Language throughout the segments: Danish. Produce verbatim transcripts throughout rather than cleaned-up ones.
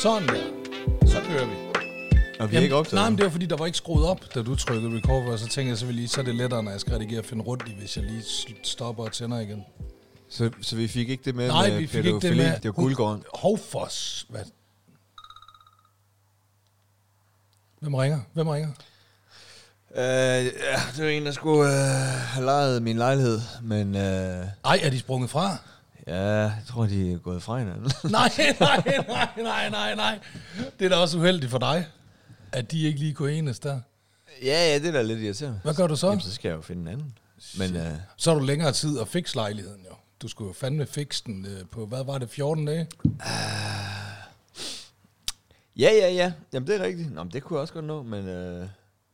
Sådan der. Så kører vi. Og vi er ikke optaget. Nej, men det var fordi, der var ikke skruet op, da du trykkede record, og så tænkte jeg, så, lige, så er det lettere, når jeg skal redigere og finde rundt i, hvis jeg lige stopper og tænder igen. Så, så vi fik ikke det med? Nej, med vi fik ikke det med. Det var Guldgården. Hovfors. Hvad? Hvem ringer? Hvem ringer? Uh, ja, det var en, der skulle uh, have lejet min lejlighed, men... Uh, Ej, er de sprunget fra? Ja, jeg tror, de er gået fra hinanden. nej, nej, nej, nej, nej, nej. Det er da også uheldigt for dig, at de ikke lige kunne enes der. Ja, ja, det er da lidt irriterende. Hvad gør du så? Jamen, så skal jeg jo finde en anden. Men, uh, så har du længere tid at fikse lejligheden, jo. Du skulle jo fandme fikse den uh, på, hvad var det, fjorten dage? Uh, ja, ja, ja. Jamen, det er rigtigt. Nå, men det kunne jeg også godt nå, men... Uh,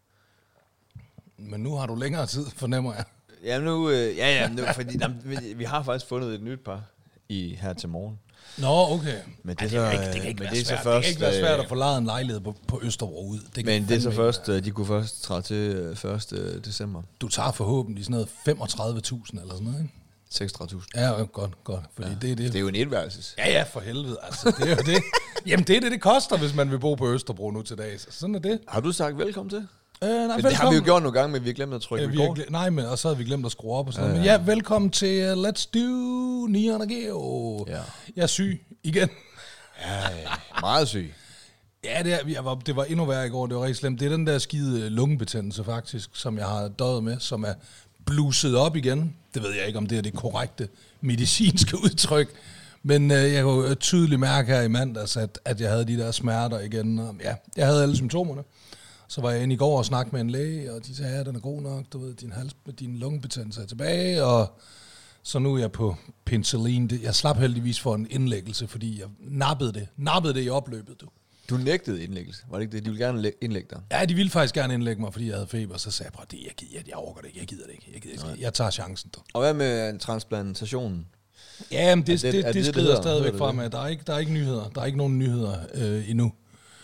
men nu har du længere tid, fornemmer jeg. Ja, nu, øh, ja, ja, nu, fordi jamen, vi, vi har faktisk fundet et nyt par i her til morgen. Nå, okay. Men det, Ej, det, så, ikke, det kan ikke men være det er svært. så først, det kan ikke være svært at få lejet en lejlighed på, på Østerbro ud. Det men det er så først, være. de kunne først træde til første december. Du tager forhåbentlig sådan noget femogtredive tusind eller sådan noget, ikke? seksogtredive tusind. Ja, godt, godt. Fordi ja. det, er det. det er jo en etværelses. Ja, ja, for helvede. Altså, det er jo det. Jamen, det er det, det koster, hvis man vil bo på Østerbro nu til dags. Sådan er det. Har du sagt velkommen til? Øh, nej, velkommen. Det har vi jo gjort nogle gange, men vi har glemt at trykke øh, record. Gl- nej, men og så havde vi glemt at skrue op og sådan ja, ja. Men ja, velkommen til uh, Let's Do Neon og Geo. Ja. Jeg er syg igen. Ja, ja. Meget syg. Ja, det, er, jeg var, det var endnu værre i går. Det var rigtig slemt. Det er den der skide lungebetændelse faktisk, som jeg har døjet med, som er bluset op igen. Det ved jeg ikke, om det er det korrekte medicinske udtryk. Men øh, jeg kunne tydeligt mærke her i mandags, at, at jeg havde de der smerter igen. Og, ja, jeg havde alle symptomerne. Så var jeg inde i går og snakkede med en læge, og de sagde, ja, den er god nok, du ved, din, hals, din lungebetændelse er tilbage, og så nu er jeg på penicillin. Jeg slap heldigvis for en indlæggelse, fordi jeg nappede det. Nappede det i opløbet, du. Du nægtede indlæggelse, var det ikke det? De ville gerne indlægge dig? Ja, de ville faktisk gerne indlægge mig, fordi jeg havde feber, så sagde jeg, prøv det, jeg, gider, jeg, jeg overgår det ikke, jeg gider det ikke, jeg, gider, jeg, jeg tager chancen. Du. Og hvad med transplantationen? Ja, men det, det, det, det, det skrider det stadigvæk fra mig. Der er ikke, der er ikke nyheder. Der er ikke nogen nyheder øh, endnu.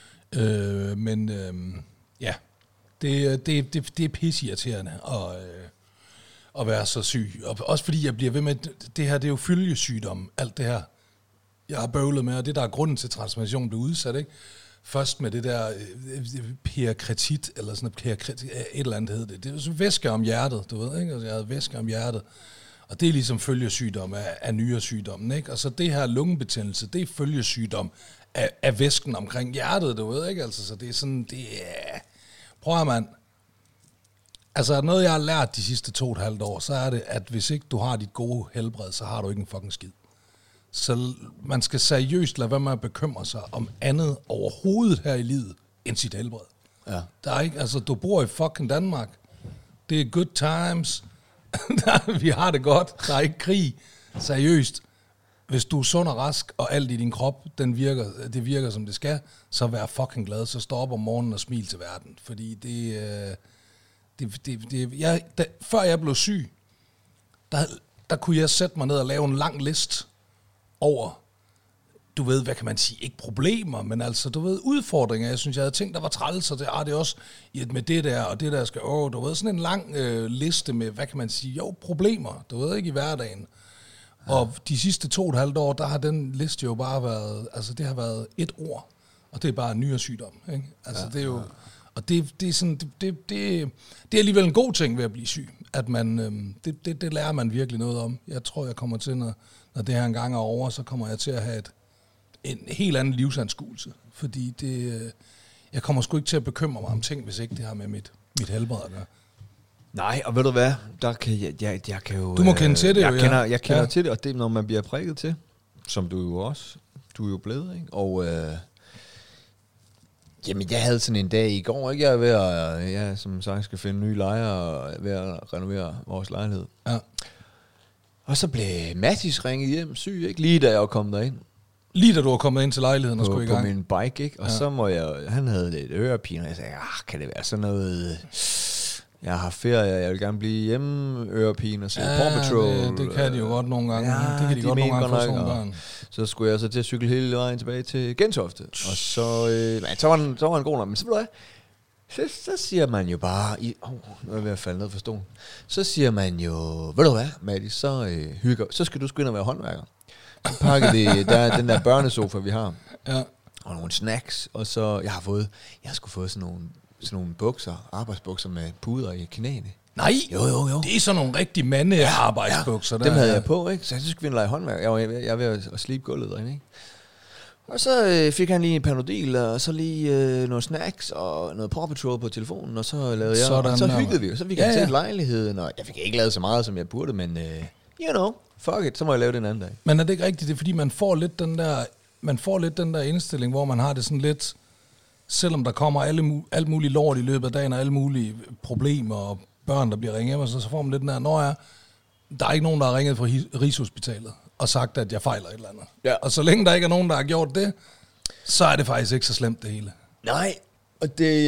Øh, men øh, ja, det, det, det, det er pisseirriterende at, øh, at være så syg. Og også fordi jeg bliver ved med, det her, det er jo følgesygdom, alt det her, jeg har bøvlet med, og det der er grunden til, at transplantationen blev udsat, ikke? Først med det der øh, perikarditt, eller sådan noget, et eller andet hed det. Det er sådan væske om hjertet, du ved, ikke? Altså, jeg havde væske om hjertet. Og det er ligesom følgesygdom af, af nyresygdommen, ikke? Og så det her lungebetændelse, det er følgesygdom af, af væsken omkring hjertet, du ved, ikke? Altså, så det er sådan, det er... Prøv at man. Altså, er noget, jeg har lært de sidste to og et halvt år, så er det, at hvis ikke du har dit gode helbred, så har du ikke en fucking skid. Så man skal seriøst lade være med at bekymre sig om andet overhovedet her i livet, end sit helbred. Ja. Der er ikke, altså, du bor i fucking Danmark. Det er good times. Vi har det godt. Der er ikke krig. Seriøst. Hvis du er sund og rask, og alt i din krop, den virker, det virker som det skal, så vær fucking glad. Så stå op om morgenen og smil til verden. Fordi det... Øh, det, det, det jeg, da, før jeg blev syg, der, der kunne jeg sætte mig ned og lave en lang liste over, du ved, hvad kan man sige, ikke problemer, men altså, du ved, udfordringer. Jeg synes, jeg havde tænkt, der var træls, og det, ah, det er også med det der, og det der skal, åh, du ved, sådan en lang øh, liste med, hvad kan man sige, jo, problemer, du ved, ikke i hverdagen. Ja. Og de sidste to og et halvt år, der har den liste jo bare været, altså, det har været et ord, og det er bare nyresygdom, ikke? Altså, ja, det er jo, og det, det er sådan, det, det, det, det er alligevel en god ting ved at blive syg, at man, øhm, det, det, det lærer man virkelig noget om. Jeg tror, jeg kommer til, når, når det her engang er over, så kommer jeg til at have et, en helt anden livsanskuelse, fordi det, jeg kommer sgu ikke til at bekymre mig om ting, hvis ikke det har med mit, mit helbred at gøre. Nej, og ved du hvad, der kan jeg, jeg, jeg kan jo... Du må kende til det, jeg jo, kender, ja. Jeg kender ja. til det, og det er, når man bliver prikket til, som du jo også, du er jo blevet, ikke? Og øh, jamen, jeg havde sådan en dag i går, ikke? Jeg er ved at, jeg som sagt skal finde nye lejre og ved at renovere vores lejlighed. Ja. Og så blev Mattis ringet hjem syg, ikke? Lige da jeg var kommet derind. Lige da du var kommet ind til lejligheden og skulle i gang? På min bike, ikke? Og ja. Så må jeg, han havde lidt ørepine, og jeg sagde, ah, kan det være sådan noget... Jeg har ferie, jeg vil gerne blive hjemme, ørepine og se ja, Paw Patrol. Det, det kan de jo godt nogle gange. Ja, det kan de, de godt nogle gange få sådan børn. Så skulle jeg så til at cykle hele vejen tilbage til Gentofte. Og så, øh, nej, så var den, så var den god nok. Men så ved du hvad, så, så siger man jo bare, i, oh, nu er jeg ved at falde ned for stolen. Så siger man jo, ved du hvad, Maddie, så øh, hygger, så skal du sgu ind og være håndværker. Så pakker det, der er den der børnesofa, vi har. Ja. og nogle snacks, og så, jeg har fået, jeg har sgu fået sådan nogle, sådan nogle bukser, arbejdsbukser med puder i knæene. Nej, jo, jo, jo. Det er sådan nogle rigtig mandearbejdsbukser. Ja, dem havde jeg på, ikke? Så jeg synes, vi ville lege håndværk. Jeg var, jeg, jeg var ved at, at slibe gulvet derinde, ikke? Og så øh, fik han lige en Panodil, og så lige øh, nogle snacks, og noget Paw Patrol på telefonen, og så lavede jeg, sådan, og så hyggede vi, og så fik jeg ja, ja. set lejligheden, og jeg fik ikke lavet så meget, som jeg burde, men, øh, you know, fuck it, så må jeg lave det en anden dag. Men er det ikke rigtigt? Det er fordi, man får lidt den der, man får lidt den der indstilling, hvor man har det sådan lidt, selvom der kommer alle, alt muligt lort i løbet af dagen, og alle mulige problemer, og børn, der bliver ringet hjem, og så, så får man lidt den der, når jeg, der er ikke nogen, der har ringet fra Rigshospitalet og sagt, at jeg fejler et eller andet. Ja. Og så længe der ikke er nogen, der har gjort det, så er det faktisk ikke så slemt det hele. Nej, og det,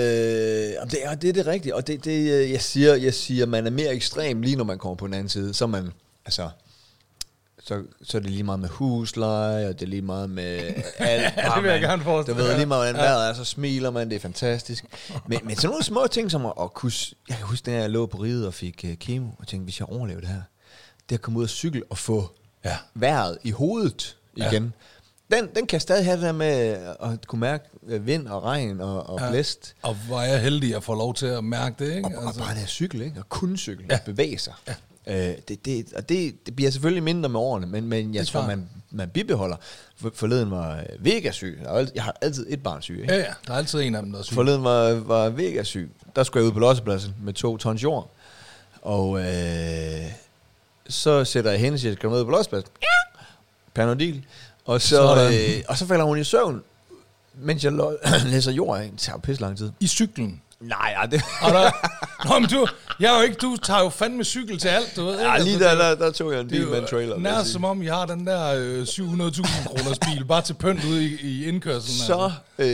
øh, det, er, det er det rigtige. Og det, det, jeg siger, jeg siger, man er mere ekstrem lige når man kommer på den anden side. Så man, altså, så, så er det lige meget med husleje, og det er lige meget med alt. Ja, det vil jeg gerne forestille. Du ved lige meget, hvordan vejret er, så smiler man, det er fantastisk. Men, men sådan nogle små ting som at, at kunne, jeg kan huske, da jeg lå på riget og fik uh, kemo, og tænkte, hvis jeg overlever det her, det at komme ud og cykle og få ja. vejret i hovedet igen. Ja. Den, den kan jeg stadig have det der med at kunne mærke vind og regn og, og ja. blæst. Og hvor er jeg heldig at få lov til at mærke det, ikke? Og, altså. og bare det at cykle, ikke? Og kunne cykle, ja. og bevæge sig. Ja. Øh, det, det, og det, det bliver selvfølgelig mindre med årene, men, men jeg tror, man, man bibeholder. For, forleden var Vega syg. Jeg har altid et barn syg, ikke? Ja, ja. Der er altid en af dem, der er syg. Forleden var, var Vega syg. Der skulle jeg ud på lossepladsen med to tons jord. Og øh, så sætter jeg hende og siger, skal du med ud på lossepladsen? Ja. Panodil. Og så, øh, og så falder hun i søvn, mens jeg læser jord. Det tager jo pisse lang tid. I cyklen? Nej, ja, det... der, nå, men du, jeg er jo ikke, du tager jo fandme cykel til alt, du ved. Ja, lige der, der, der tog jeg en bil med en trailer. Nærmest som om, I har den der øh, syv hundrede tusind kroners bil, bare til pynt ude i, i indkørselen. Så,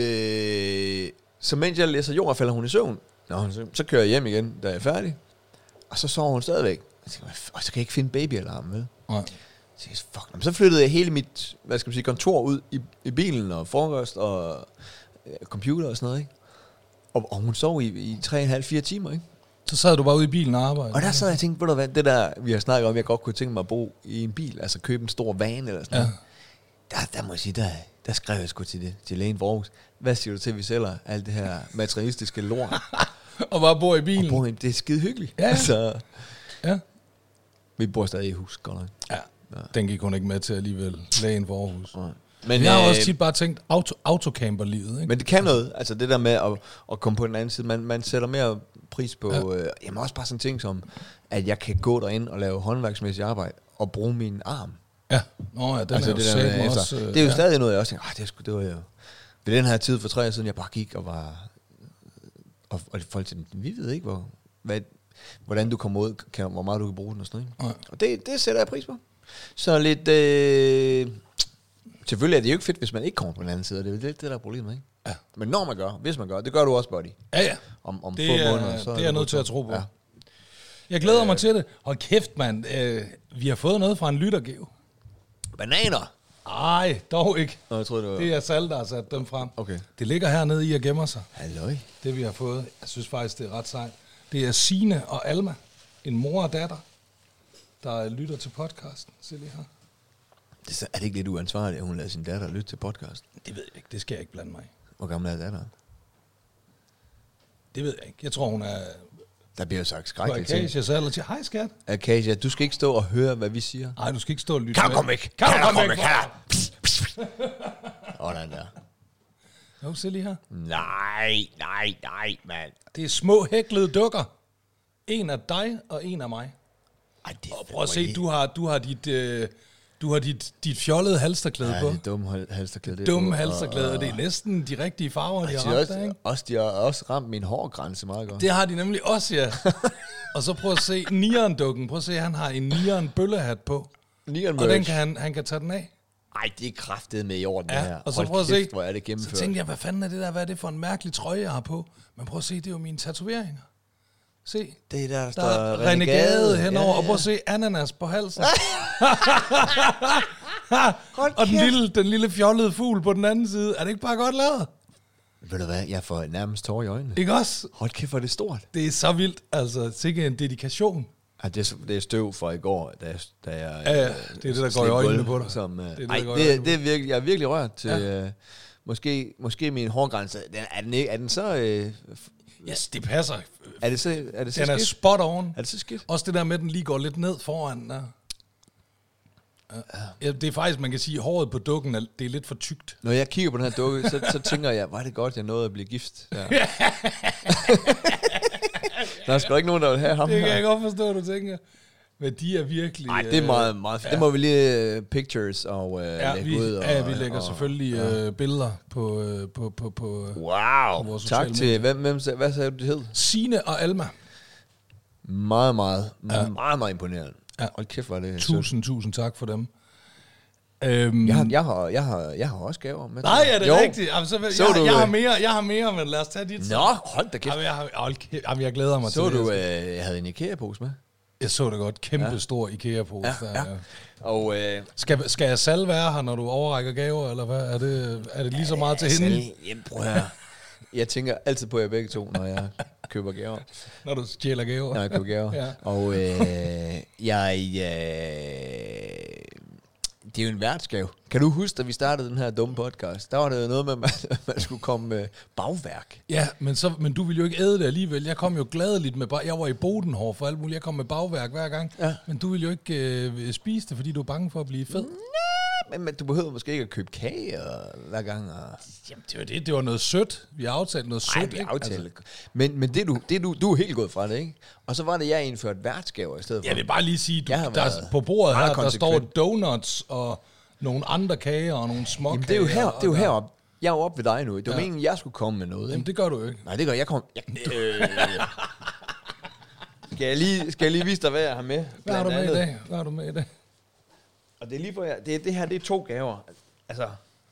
øh, så mens jeg læser jord, falder hun i søvn. Nå, så, så kører jeg hjem igen, da jeg er færdig. Og så sover hun stadigvæk. Og så kan jeg ikke finde babyalarmen, vel? Nej. Så, fuck, så flyttede jeg hele mit, hvad skal man sige, kontor ud i, i bilen, og frokost, og øh, computer og sådan noget, ikke? Og, og hun sov i, i tre og en halv, fire timer, ikke? Så sad du bare ude i bilen og arbejdede? Og der sad jeg og tænkte, ved du hvad, det der, vi har snakket om, jeg godt kunne tænke mig at bo i en bil, altså købe en stor van eller sådan ja. noget. Der, der må jeg sige, der, der skrev jeg sgu til det, til lægen for Aarhus. Hvad siger du til, at vi sælger alt det her materialistiske lort? Og bare bor i bilen? Og bor i, det er skide hyggeligt. Ja. Altså, ja. Vi bor stadig i hus, godt nok. Ja. Ja. Den gik hun ikke med til alligevel, lægen for Aarhus. Ja. Men jeg har øh, også tit bare tænkt auto, autocamper-livet, ikke? Men det kan noget, altså det der med at, at komme på den anden side, man, man sætter mere pris på, ja. øh, jamen også bare sådan ting som, at jeg kan gå derind og lave håndværksmæssigt arbejde, og bruge min arm. Ja, nå ja, den altså, er det, jo der med, også, det er jo ja. stadig noget, jeg også tænker, ah, det, det var jo, ved den her tid for tre år siden, jeg bare gik og var, og, og folk tænkte, vi ved ikke, hvor, hvad, hvordan du kommer ud, kan, hvor meget du kan bruge den og sådan noget. Ja. Og det, det sætter jeg pris på. Så lidt... Øh, selvfølgelig er det jo ikke fedt, hvis man ikke kommer på den anden side. Det er jo lidt det, der er problemet, ikke? Ja. Men når man gør, hvis man gør, det gør du også, buddy. Ja, ja. Om, om det få er, måneder. Så det er jeg nødt til at tro på. Ja. Jeg glæder øh, mig til det. Hold kæft, mand. Øh, vi har fået noget fra en lyttergave. Bananer? Ej, dog ikke. Nå, jeg tror, det var... Det er Sal, der har sat dem frem. Okay. Det ligger hernede i og gemmer sig. Halløj. Det vi har fået. Jeg synes faktisk, det er ret sejt. Det er Signe og Alma. En mor og datter, der lytter til podcasten. Se lige her. Det er, er det ikke lidt uansvarligt, at hun lader sin datter lytte til podcasten? Det ved jeg ikke. Det skal jeg ikke blande mig i. Hvor gammel er datteren? Det ved jeg ikke. Jeg tror, hun er... Der bliver jo sagt skrækkeligt ting. Akasia så eller til, hej skat. Akasia, du skal ikke stå og høre, hvad vi siger. Nej, du skal ikke stå og lytte. Kan du komme væk? Kan du komme væk? Sådan der. Jo, se lige her. Nej, nej, nej, mand. Det er små hæklede dukker. En af dig og en af mig. Ej, det og prøv at se, du har, du har dit... Øh, Du har dit, dit fjollede halsterklæde ja, på. Ja, det er dumme halsterklæde. Det dumme halsterklæde, og, og det er næsten de rigtige farver, de har ramt også, der, ikke? Også, de har også ramt min hårgrænse meget godt. Det har de nemlig også, ja. Og så prøv at se Nieren-dukken. Prøv at se, han har en Nieren-bøllehat på. Nieren og den kan han, han kan tage den af. Ej, det er kraftet med i orden, ja, det her. Og så prøv at se, hvor er det gennemført. Så tænkte jeg, hvad fanden er det der? Hvad er det for en mærkelig trøje, jeg har på? Men prøv at se, det er jo mine tatoveringer. Se, det er der, der, der står er renegade henover, ja, ja. Og prøv at se ananas på halsen. Og den lille, den lille fjollede fugl på den anden side. Er det ikke bare godt lavet? Ved du hvad, jeg får nærmest tår i øjnene. Ikke også? Hold kæft, hvor er det stort. Det er så vildt, altså sikkert en dedikation. Ja, det, er, det er støv fra i går, da jeg... Da jeg ja, ja, det er det, der går i øjnene på dig. Som, uh, det er det, ej, det, det er virkelig, jeg er virkelig rørt til, ja. uh, måske, måske min hårgrænse, den, er, den ikke, er den så... Øh, Yes, det passer. er det så, er det så Den er skidt? spot on. Er det så skidt? Også det der med, at den lige går lidt ned foran. Der. Ja, det er faktisk, man kan sige, at håret på dukken, er, det er lidt for tykt. Når jeg kigger på den her dukke, så, så tænker jeg, var det godt, jeg nåede at blive gift. Ja. Der er sgu ikke nogen, der vil have ham Det kan her. jeg godt forstå, du tænker. Men de er virkelig... Nej, det er meget, meget fedt. ja. Det må vi lige uh, pictures og uh, Ja, lægge vi, ud. Og, ja, vi lægger og, selvfølgelig ja. øh, billeder på... Øh, på, på, på øh, Wow, vores tak sociale til... Hvem, hvem, sag- hvad sagde du, det hed? Signe og Alma. Meget, meget, Ja. ja. meget, meget imponerende. Ja. Hold kæft, var det Tusind, tusind tak for dem. Øhm, Jeg har, jeg, har, jeg, har, jeg har også gaver med. nej, er det Jo. rigtigt? Jamen, så, Så jeg, du, jeg, har øh, mere, jeg har mere, men lad os tage dit. Nå, hold da kæft. Jamen, jeg, har, hold kæft, jamen, jeg glæder mig Så til du, det. øh, jeg havde en IKEA-pose med. Jeg så det godt. Kæmpe Ja. stor IKEA-pose. Ja, der, ja. Og øh, Skal, skal jeg selv være her, når du overrækker gaver, eller hvad? Er det, er det lige så meget til hende, Selv, jamen, prøv her. Jeg tænker altid på jer begge to, når jeg køber gaver. når du stjæler gaver? Når jeg køber gaver. Ja. Og øh, jeg... Øh, det er jo en værtsgave. Kan du huske, da vi startede den her dumme podcast? Der var det jo noget med, at man, man skulle komme med bagværk. Ja, men, så, men du ville jo ikke æde det alligevel. Jeg kom jo gladeligt med... bag- Jeg var i Bodenhår for alt muligt. Jeg kom med bagværk hver gang. Ja. Men du ville jo ikke øh, spise det, fordi du er bange for at blive fed. Men, men du behøver måske ikke at købe kage og, hver gang. Og... Jamen, det var det. Det var noget sødt. Vi har aftalt noget sødt. Ej, vi ikke? aftalte. Altså, Men, men det, du, det du, du er helt gået fra det, ikke? Og så var det, jeg indførte værtsgaver i stedet for. jeg vil bare lige sige, du, Jeg har der, været på bordet meget her, der står konsekvent. donuts og nogle andre kager og nogle små Jamen, det er jo her, det er jo og der- heroppe. Jeg er jo oppe ved dig nu. Det var Ja. meningen, jeg skulle komme med noget, Jamen, ikke? det gør du jo ikke. Nej, det gør jeg. Jeg kom... Jeg, øh, skal, jeg lige, skal jeg lige vise dig, hvad jeg har med? Hvad har du Blandt med i andet. dag? Hvad har du med i dag? Og det er lige for jer. Det, det her, det er to gaver. Altså,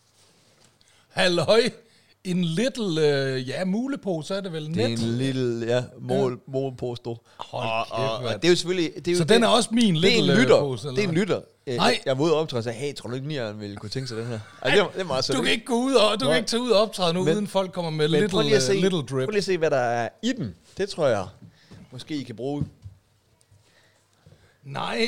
Halløj! En little, øh, ja, mulepose er det vel? det er Net. en lille, ja, mål, målposter. Hold og, kæft, og, og mand. det er jo selvfølgelig... Det er jo Så det, den er også min det er en little, øh, lytter. pose, eller Det er en hvad? lytter. Øh, Nej. Jeg var ude og optræde og sagde, hey, tror du ikke, Nieren ville kunne tænke sig den her? Ej, det, er, det er meget sødt. Du kan ikke? ikke gå ud og, du Nå. kan ikke tage ud og optræde nu, Men- uden folk kommer med Men little, prøv lige, at se, uh, little prøv drip. lige at se, hvad der er i den. Det tror jeg, måske I kan bruge. Nej.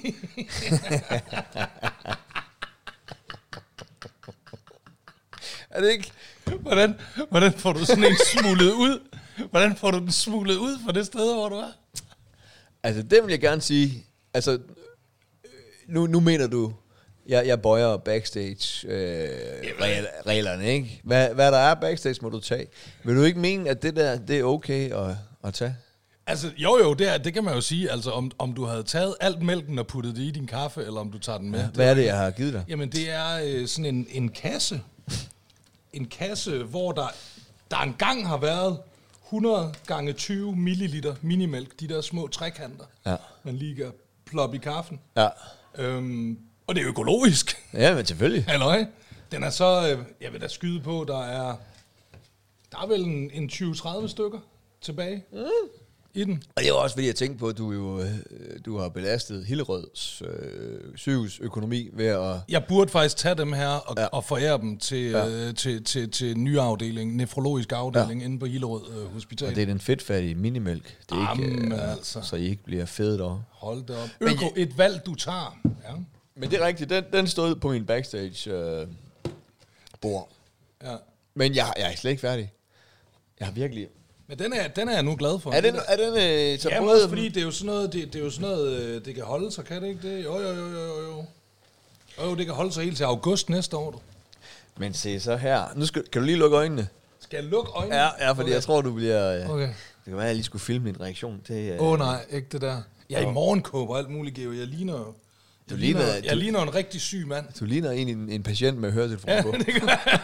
Er det ikke? hvordan, hvordan får du sådan en smuglet ud? Hvordan får du den smuglet ud fra det sted, hvor du er? Altså, det vil jeg gerne sige. Altså, øh, nu, nu mener du, jeg, jeg bøjer backstage øh, regel, reglerne, ikke? Hvad, hvad der er backstage, må du tage. Vil du ikke mene, at det der, det er okay at, at tage? Altså, jo jo, det, er, det kan man jo sige. Altså, om, om du havde taget alt mælken og puttet det i din kaffe, eller om du tager den med. Ja, Hvad er det, jeg har givet dig? Jamen, det er øh, sådan en, en kasse. En kasse, hvor der, der engang har været hundrede gange tyve milliliter minimælk. De der små trekanter, Ja. man lige kan ploppe i kaffen. Ja. Øhm, og det er økologisk. Ja, men selvfølgelig. Halløj. Den er så, øh, jeg vil da skyde på, der er, der er vel en, en tyve til tredive stykker tilbage mm. i den. Og det er jo også fordi, jeg tænkte på, at du jo øh, du har belastet Hillerøds øh, sygehusøkonomi ved at... Jeg burde faktisk tage dem her og, Ja. ja. og forære dem til, Ja. ja. øh, til, til, til nye afdeling, nefrologisk afdeling ja. inde på Hillerød øh, Hospital. Og det er den fedtfattige minimælk. Det er ikke, Jamen, øh, altså. Så I ikke bliver fede derovre. Hold da op. Men Øko, jeg- et valg, du tager. Ja. Men det er rigtigt, den, den stod på min backstage øh, bord. Ja. Men jeg, jeg er slet ikke færdig. Jeg har virkelig... Men den er, den er jeg nu glad for. Er den, er den øh, så Ja, men både... også fordi det er jo sådan noget, det, det er jo sådan noget, øh, det kan holde sig, kan det ikke det? Jo, jo, jo, jo, jo, jo. Jo, det kan holde sig helt til august næste år, du. Men se så her. Nu skal, kan du lige lukke øjnene? Skal jeg lukke øjnene? Ja, ja fordi okay. jeg tror, du bliver... Øh, Okay. Det kan være, at jeg lige skulle filme din reaktion til... Øh, Åh oh, nej, ikke det der. Jeg er i morgenkåb og alt muligt, Geo. Jeg ligner jo... Jeg, ligner- ligner, du- jeg ligner en rigtig syg mand. Du ligner en, en, en patient med høretelefon Ja, på. det gør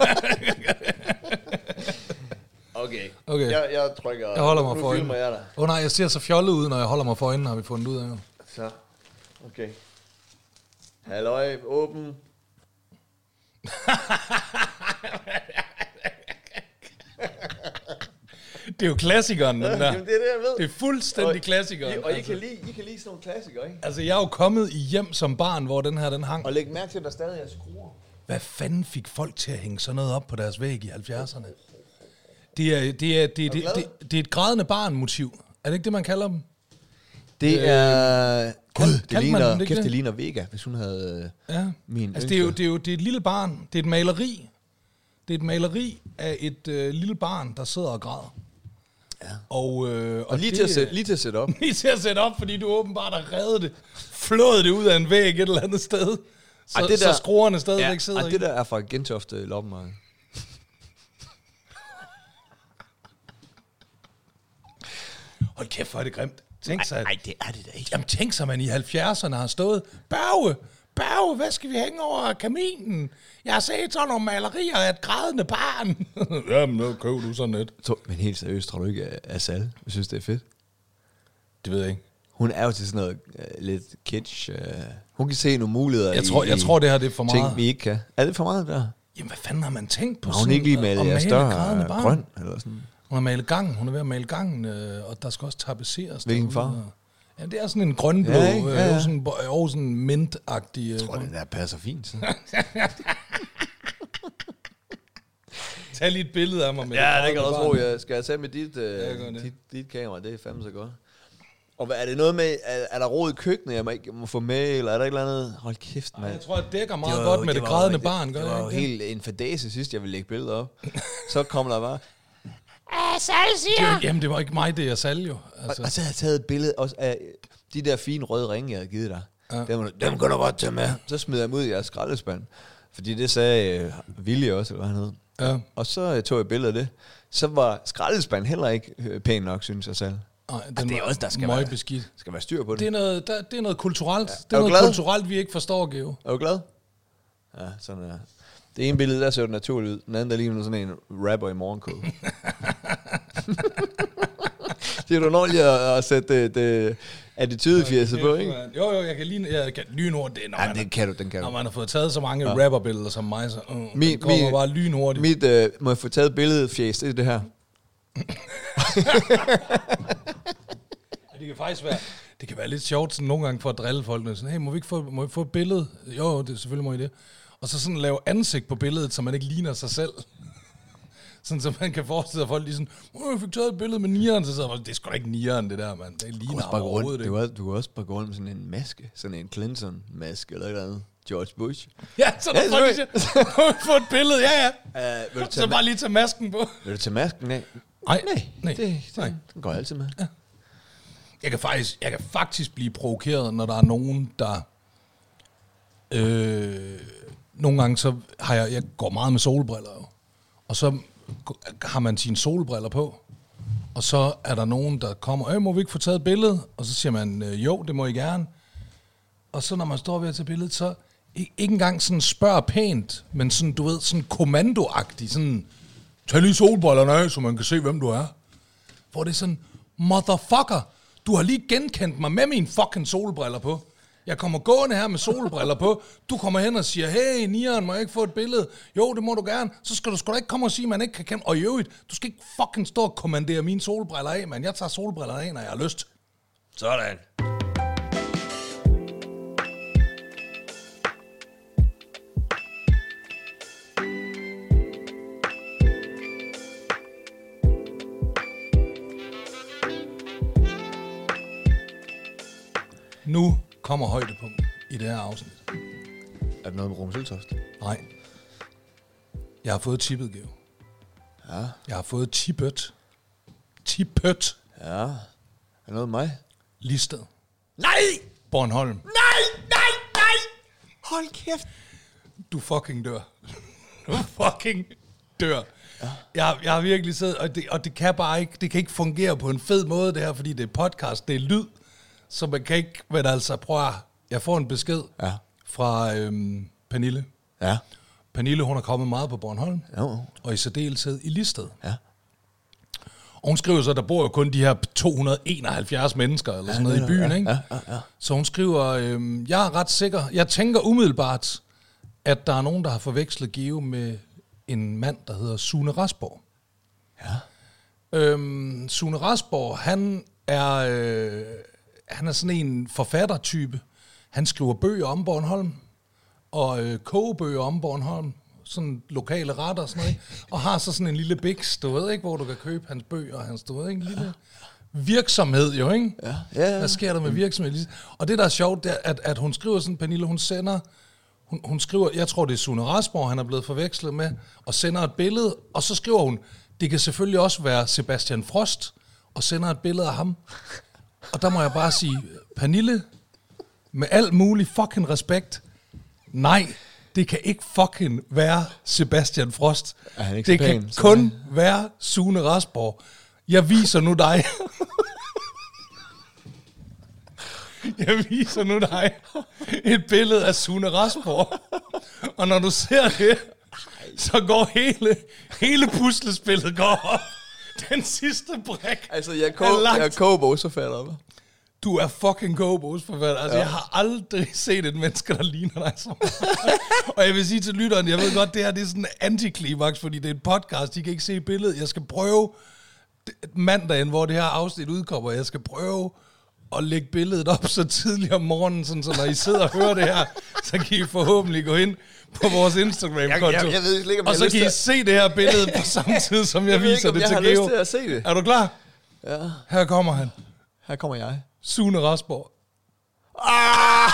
Okay. Okay. Jeg, jeg trykker... Jeg holder mig nu for filmer øjnene. jeg dig. Åh oh, nej, jeg ser så fjollet ud, når jeg holder mig for øjnene, har vi fundet ud af. Så. Okay. Halløj, åben. Det er jo klassikeren, den der. Jamen, det er det, jeg ved. Det er fuldstændig Og- klassikeren. I, og I altså. kan, lide, I kan lide sådan nogle klassikere, ikke? altså, jeg er jo kommet i hjem som barn, hvor den her, den hang. Og læg mærke til, at der stadig er skruer. Hvad fanden fik folk til at hænge sådan noget op på deres væg i halvfjerdserne? Det er, det er, det er, det, glad? det, det er et grædende barn-motiv. Er det ikke det, man kalder dem? Det er... Gud, det kaldte man ligner, den ikke kæft, det? det ligner Vega, hvis hun havde... Ja. Min altså, det er, jo, yngste. det, er jo, det er et lille barn. Det er et maleri. Det er et maleri af et øh, lille barn, der sidder og græder. Ja. Og, øh, og, Og lige, det, til at sætte, lige til at sætte op. lige til at sætte op, fordi du åbenbart har revet det, flået det ud af en væg et eller andet sted, så, Ej, det der, så skruerne stadigvæk ja, sidder ej, i. det der er fra Gentofte loppemarked. Hold kæft, hvor er det grimt. Tænk sig, Nej, det er det da ikke. jamen, tænk sig, man i halvfjerdserne har stået, Børge, Børge, hvad skal vi hænge over kaminen? Jeg har set sådan nogle malerier af et grædende barn. Jamen, nu køber du sådan et. Så, men helt seriøst, tror du ikke, at Asal synes, det er fedt? Det ved jeg ikke. Hun er jo til sådan noget uh, lidt kitsch. Uh, hun kan se nogle muligheder Jeg i, tror, jeg tror, det her det er for meget. ting, vi ikke kan. Er det for meget der? Jamen, hvad fanden har man tænkt på? Har hun sådan ikke lige at- malet at jer male større grædende barn? grøn? Eller sådan? Hun har malet gangen. Hun er ved at male gangen, øh, og der skal også tapetseres. Hvilken derude. farve? Ja, det er sådan en grønblå, Ja, ikke? ja, Ja, ja. ja. Øh, sådan, og sådan mint-agtig. Jeg Øh, tror, det der passer fint. Så. Tag lige et billede af mig med Ja, det kan grædende du også barn. tro. Jeg skal jeg tage med dit, jeg gør øh, det. dit, dit kamera, det er fandme så godt. Og hvad, er det noget med, er, er der råd i køkkenet, jeg må ikke må få med, eller er der ikke noget andet? Hold kæft, Ej, mand. jeg tror, det dækker meget var godt jo- med det var grædende jo- barn. Gør Det var jo det ikke helt en fadase sidst, jeg ville lægge billeder op. Så kom der bare... det? Det- Jamen, det var ikke mig, det er salg jo. Altså. Altså, Og, og så havde jeg taget et billede også af de der fine røde ringe, jeg havde givet dig. Ja. Ja. Dem, dem kan du godt tage med. Så smed jeg dem ud i jeres skraldespand. Fordi det sagde uh, Willy også, eller hvad han hed. ja. Og så uh, tog jeg billede af det. Så var skraldespand heller ikke uh, pæn nok, synes jeg selv. Ej, det den er var også, der skal møg være- beskidt. Skal være styr på det. Det er noget, der, det er noget kulturelt. Ja. Det Er er du noget glad? kulturelt, vi ikke forstår, Geo. Er du glad? Ja, sådan er det. ene billede, der ser det naturligt ud. Den anden, der ligner sådan en rapper i morgenkåbe. Det er du når lige at, at sætte det, det attitudefjæset på, ikke? Jo, jo, jeg kan lige... Jeg kan lynhurtigt. Det er, når, Ja, man, det kan du, den kan når du. man har fået taget så mange Ja. ja. rapperbilleder som mig, så uh, Mi- det kommer mi- bare lynhurtigt. Mit, øh, må jeg få taget billedet fjæs, det er det her. Ja, det kan faktisk være... Det kan være lidt sjovt sådan nogle gange for at drille folk. Sådan, hey, må vi ikke få, må vi få et billede? Jo, det, selvfølgelig må I det. Og så sådan lave ansigt på billedet, så man ikke ligner sig selv. Sådan, så man kan forestille sig, at folk lige sådan, oh, jeg fik taget et billede med nieren, så sidder man, det er sgu da ikke nieren, det der, mand. Det ligner ham overhovedet du, ikke. kan også, du kan også bare gå rundt med sådan en maske, sådan en Clinton-maske eller et eller andet. George Bush. Ja, så der Ja, folk lige siger, må vi få et billede? Ja, ja. Uh, vil, du Så tage bare lige tage masken på. ma- vil du tage masken af? Nej, Nej, nej, det, det, nej. den går jeg altid med. Ja. Jeg kan faktisk, jeg kan faktisk blive provokeret, når der er nogen, der... Øh, nogle gange så har jeg, jeg går meget med solbriller jo. Og så har man sine solbriller på. Og så er der nogen, der kommer, øh, må vi ikke få taget et billede? Og så siger man, øh, jo, det må I gerne. Og så når man står ved at tage billedet, så ikke, ikke engang sådan spørger pænt, men sådan, du ved, sådan kommandoagtigt, sådan, tag lige solbrillerne af, så man kan se, hvem du er. Hvor det er sådan, motherfucker, du har lige genkendt mig med mine fucking solbriller på. Jeg kommer gående her med solbriller på. Du kommer hen og siger, hey, nieren, må jeg ikke få et billede? Jo, det må du gerne. Så skal du sgu da ikke komme og sige, at man ikke kan kende. Og i øvrigt, du skal ikke fucking stå og kommandere mine solbriller af, man. Jeg tager solbrillerne af, når jeg har lyst. Sådan. Nu kommer højdepunkt i det her afsnit. Er det noget med Rum Søltoft? Nej. Jeg har fået tippet, Geo. Ja. Jeg har fået tippet. Tippet. Ja. Er det noget med mig? Listed. Nej! Bornholm. Nej, nej, nej! Hold kæft. Du fucking dør. Du fucking dør. Ja. Jeg, jeg har virkelig siddet, og det, og det kan bare ikke, det kan ikke fungere på en fed måde, det her, fordi det er podcast, det er lyd, så man kan ikke, men altså, prøv at, jeg får en besked Ja. fra øhm, Pernille. Ja. Pernille, hun er kommet meget på Bornholm, Jo. og i særdeleshed i Listed. Ja. Og hun skriver så, at der bor jo kun de her to hundrede og enoghalvfjerds mennesker, eller sådan noget i byen, ja, ikke? Ja, ja, ja. Så hun skriver, øhm, jeg er ret sikker, jeg tænker umiddelbart, at der er nogen, der har forvekslet Geo med en mand, der hedder Sune Rasborg. Ja. Øhm, Sune Rasborg, han er, øh, han er sådan en forfattertype. Han skriver bøger om Bornholm, og øh, kogebøger om Bornholm, sådan lokale retter og sådan noget, ikke? Og har så sådan en lille biks, du ved ikke, hvor du kan købe hans bøger, og hans, du ved ikke, en lille virksomhed jo, ikke? Ja, ja, ja. Hvad sker der med virksomhed? Og det, der er sjovt, det er, at, at hun skriver sådan, Pernille, hun sender, hun, hun skriver, jeg tror det er Sune Rasborg, han er blevet forvekslet med, og sender et billede, og så skriver hun, det kan selvfølgelig også være Sebastian Frost, og sender et billede af ham. Og der må jeg bare sige, Pernille, med al mulig fucking respekt, nej, det kan ikke fucking være Sebastian Frost. Det det pæn, kan kun være Sune Rasborg. Jeg viser nu dig. Jeg viser nu dig et billede af Sune Rasborg. Og når du ser det, så går hele, hele puslespillet går op. Den sidste brik. Altså, jeg er, jeg er kogebogforfatter, hva'? Du er fucking kogebogsforfatter. Altså, ja. Jeg har aldrig set et menneske, der ligner dig så meget. Og jeg vil sige til lytteren, jeg ved godt, det her det er sådan en antiklimaks, fordi det er en podcast, de kan ikke se billedet. Jeg skal prøve mandagen, hvor det her afsnit udkommer, jeg skal prøve at lægge billedet op så tidligt om morgenen, sådan, så når I sidder og hører det her, så kan I forhåbentlig gå ind på vores Instagram-konto. Jeg, jeg, jeg ved ikke, om og jeg så kan I at... se det her billede på samme tid, som jeg, jeg viser ikke, det til Geo. Jeg har lyst til at se det. Er du klar? Ja. Her kommer han. Her kommer jeg. Sune Rasborg. Ah!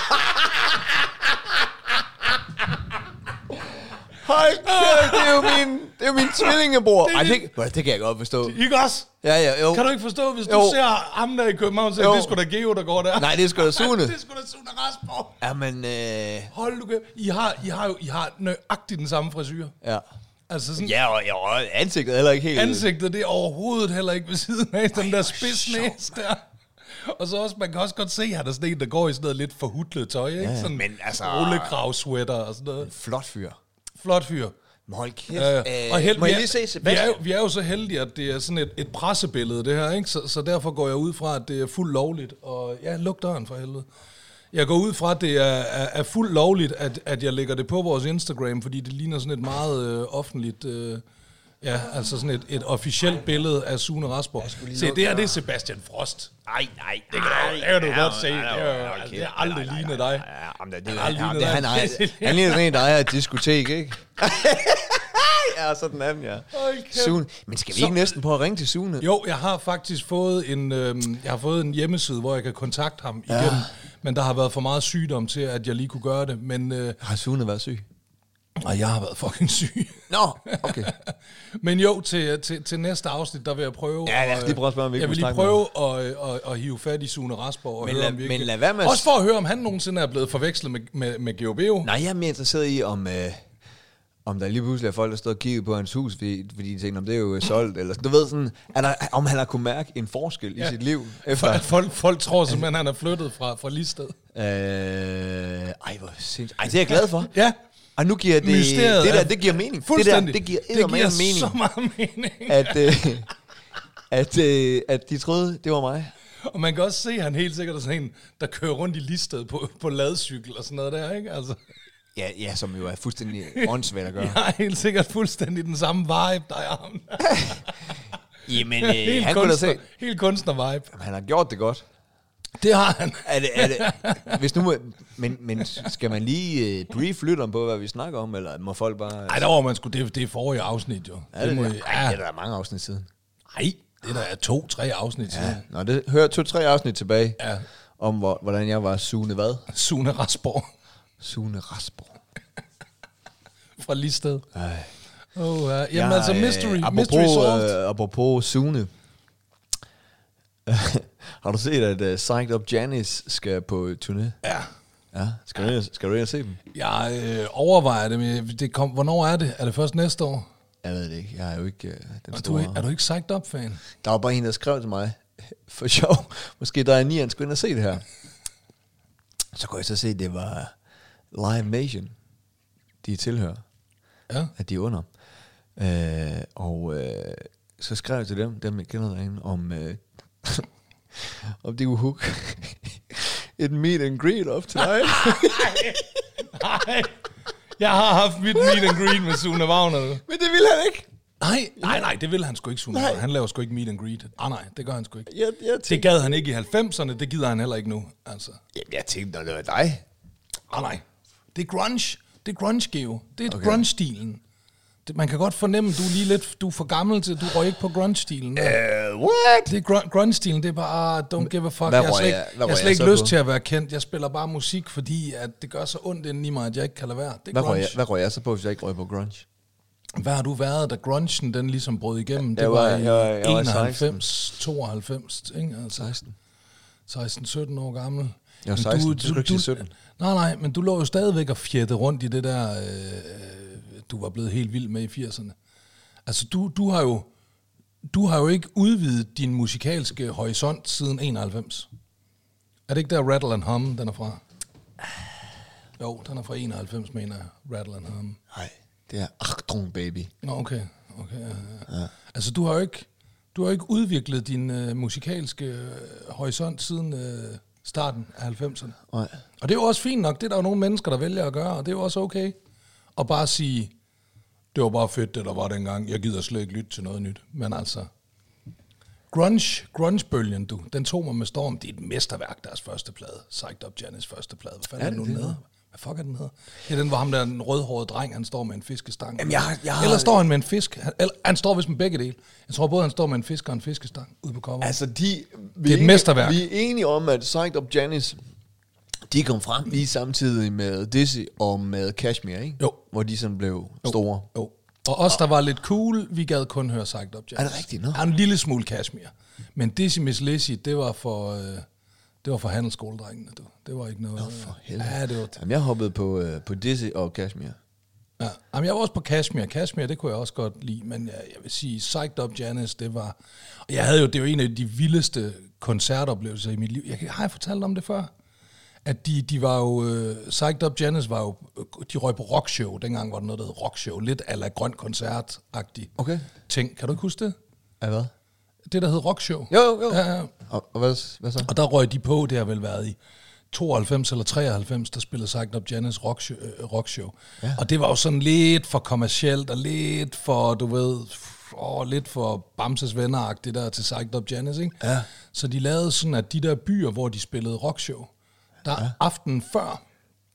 Hold kæft, det er jo min, det er jo min tvillingebror. Ej, det, det kan jeg godt forstå. Ikke også? Ja, ja, jo. Kan du ikke forstå, hvis jo. du ser ham der i København, så er det sgu da Geo, der går der? Nej, det er sgu da Sune. Det er sgu da Sune Rasborg. Jamen, øh... Hold du kæft. I har, I har jo I har nøjagtigt den samme frisyr. Ja. Altså sådan, ja, og, ja, og ansigtet er heller ikke helt... Ansigtet, det er overhovedet heller ikke ved siden af den der spidsnæs der. Og så også, man kan også godt se, at han er sådan en, der går i sådan noget lidt forhudlet tøj, ikke? Ja, sådan men altså... rullekravsweater og sådan noget. Flot fyr. Flot fyr. Hold kæft. Øh, øh, og held, må jeg vi, lige se er, Sebastian? vi, er jo, vi er jo så heldige, at det er sådan et, et pressebillede, det her, ikke? Så, så derfor går jeg ud fra, at det er fuldt lovligt. Og ja, luk døren for helvede. Jeg går ud fra, at det er, er, er fuldt lovligt, at, at jeg lægger det på vores Instagram, fordi det ligner sådan et meget øh, offentligt... Øh, ja, altså sådan et, et officielt billede af Sune Rasborg. Se, det her, det er Sebastian Frost. Nej, nej, det kan du, det kan du godt se. Det er, altså, det er aldrig lignet dig. Han ligner sådan en, der er et diskotek, ikke? Ja, sådan anden, ja. Sune. Men skal vi ikke næsten på at ringe til Sune? Jo, jeg har faktisk fået en, øh, jeg har fået en hjemmeside, hvor jeg kan kontakte ham igen. Ja. Men der har været for meget sygdom til, at jeg lige kunne gøre det. Men, øh, har Sune været syg? Og jeg har været fucking syg. Nå, okay. Men jo, til, til, til næste afsnit, der vil jeg prøve... Ja, lad os lige prøve at spørge, om vi Jeg vil lige prøve at, at, at, at hive fat i Sune Rasborg og men høre, la, om vi men ikke... lad være med... Også for at høre, om han nogensinde er blevet forvekslet med, med, med G O B O. Nej, jeg er mere interesseret i, om... Øh, om der lige pludselig er folk, der står og kigger på hans hus, fordi, fordi de tænker, om det er jo solgt, eller du ved sådan, er der, om han har kunnet mærke en forskel ja. i sit liv. Efter folk, folk tror simpelthen, han er flyttet fra, fra Listed. Øh, ej, hvor sindssygt. Ej, det er jeg glad for. Ja. Og nu giver det, Mysteriet det der, det giver mening. Det der, det giver, det giver mening, så meget mening. At, øh, at, øh, at de troede, det var mig. Og man kan også se, at han helt sikkert er sådan en, der kører rundt i Listed på, på ladcykel og sådan noget der, ikke? Altså. Ja, ja, som jo er fuldstændig åndssvagt at gøre. Jeg har helt sikkert fuldstændig den samme vibe, der er ham. Jamen, øh, helt han kunstner, kunne da se. Helt kunstner-vibe. Jamen, han har gjort det godt. Det har han. Er det, er det, hvis nu må, men, men skal man lige uh, brief lytteren på, hvad vi snakker om, eller må folk bare... Nej, der var man sgu, det, det er forrige afsnit jo. Er det, det, må, det? ja. Ej, det er der mange afsnit siden. Nej, det der er to-tre afsnit siden. Ja. Nå, det hører to-tre afsnit tilbage, ja. om hvor, hvordan jeg var Sune hvad? Sune Rasborg. Sune Rasborg. Fra Listed. Ej. Oh, uh, jamen ja, altså, mystery, øh, apropos, mystery solved. Øh, apropos Sune. Har du set, at uh, Psyched Up Janice skal på turné? Ja. Ja, skal du, skal du ind og se dem? Jeg øh, overvejer det, men det kom, hvornår er det? Er det først næste år? Jeg ved det ikke, jeg er jo ikke uh, den er store... Du, er du ikke Psyched Up-fan? Der var bare en, der skrev til mig, for sjov, måske der er ni, han skulle ind og se det her. Så kunne jeg så se, at det var Live Nation, de tilhører. Ja. At de er under. Øh, og øh, så skrev jeg til dem, dem jeg kender derinde, om... Øh, om de kunne hook et meet and greet op til dig. Nej, jeg har haft mit meet and greet med Sune Wagner. Men det ville han ikke. Nej, nej, nej, det vil han sgu ikke, Sune Nej. Wagner. Han laver sgu ikke meet and greet. Ah, nej, det gør han sgu ikke. Jeg, jeg tænkte, Det gad han ikke i halvfemserne, det gider han heller ikke nu. Altså. Jamen, jeg tænkte, når det var dig. Ah, nej, det er grunge. Det er grunge, Geo. Det er Okay. okay. grunge-stilen. Det, man kan godt fornemme, du er lige lidt, du er for gammel til, du røg ikke på grunge-stilen. Uh, what? Det er grun- grunge-stilen, det er bare, don't give a fuck. Hvad jeg har slet ikke, jeg, jeg har slet jeg ikke lyst på? til at være kendt. Jeg spiller bare musik, fordi at det gør så ondt inden i mig, at jeg ikke kan lade være. Det er Hvad grunge. røg, jeg, hvad røg jeg så på, hvis jeg ikke røg på grunge? Hvad har du været, da grungen den ligesom brød igennem? Det jeg var, var, i jeg, var, jeg var enoghalvfems, tooghalvfems, ikke? Altså seksten. seksten sytten år gammel. Jeg var seksten, du, du, du, du, sytten. Nej, nej, men du lå jo stadigvæk og fjette rundt i det der, øh, du var blevet helt vild med i firserne. Altså, du, du har jo du har jo ikke udvidet din musikalske horisont siden enoghalvfems. Er det ikke der Rattle and Hum, den er fra? Jo, den er fra enoghalvfems, mener jeg. Rattle and Hum. Nej, det er Achtung Baby. Nå, okay. okay ja, ja. Ja. Altså, du har jo ikke, du har ikke udviklet din øh, musikalske øh, horisont siden øh, starten af halvfemserne. Nej. Og det er jo også fint nok. Det er der jo nogle mennesker, der vælger at gøre, og det er jo også okay. Og bare sige, det var bare fedt, det der var dengang. Jeg gider slet ikke lytte til noget nyt. Men altså, grunge, grunge-bølgen, du, den tog mig med storm. Det er et mesterværk, deres første plade. Psyched Up Janis første plade. Hvad fanden er, er det nu nede? Hvad fuck er den hedder? Det er den, hvor ham der, den rødhårede dreng, han står med en fiskestang. Jamen, jeg, jeg eller står han med en fisk? Han, eller, han står vist med begge dele. Jeg tror både, han står med en fisk og en fiskestang ude på coveret. Altså, de, vi det er et mesterværk. Vi er enige om, at Psyched Up Janis, de kom frem lige samtidig med Dizzy og med Kashmir, ikke? Jo. Hvor de sådan blev store. Jo. jo. Og os, der var lidt cool, vi gad kun høre Psyched Up Janis. Er det rigtigt? No? Ja, en lille smule Kashmir. Men Dizzy Miss Lizzy, det var for... Øh, det var for handelsskoledrengene, du. Det var ikke noget... Nå, for helvede. Ja, det var... Jamen, jeg hoppede på, øh, på Dizzy og Kashmir. Ja. Jamen, jeg var også på Kashmir. Kashmir, det kunne jeg også godt lide. Men jeg, jeg vil sige, Psyched Up Janis, det var... Og jeg havde jo... Det var en af de vildeste koncertoplevelser i mit liv. Jeg, har jeg fortalt om det før? At de, de var jo... Uh, Psyched Up Janis var jo... De røg på rockshow. Dengang var der noget, der hed rockshow. Lidt a la grøn koncert-agtig okay. ting. Kan du ikke huske det? Ja, hvad? Det, der hed rockshow. Jo, jo, jo. Ja, ja. Og, og hvad, hvad så? Og der røg de på, det har vel været i tooghalvfems eller treoghalvfems, der spillede Psyched Up Janis rockshow. Øh, rockshow. Ja. Og det var jo sådan lidt for kommercielt, og lidt for, du ved, åh, lidt for Bamses venner-agtigt der til Psyched Up Janis, ikke? Ja. Så de lavede sådan, at de der byer, hvor de spillede rockshow, der ja. aftenen før,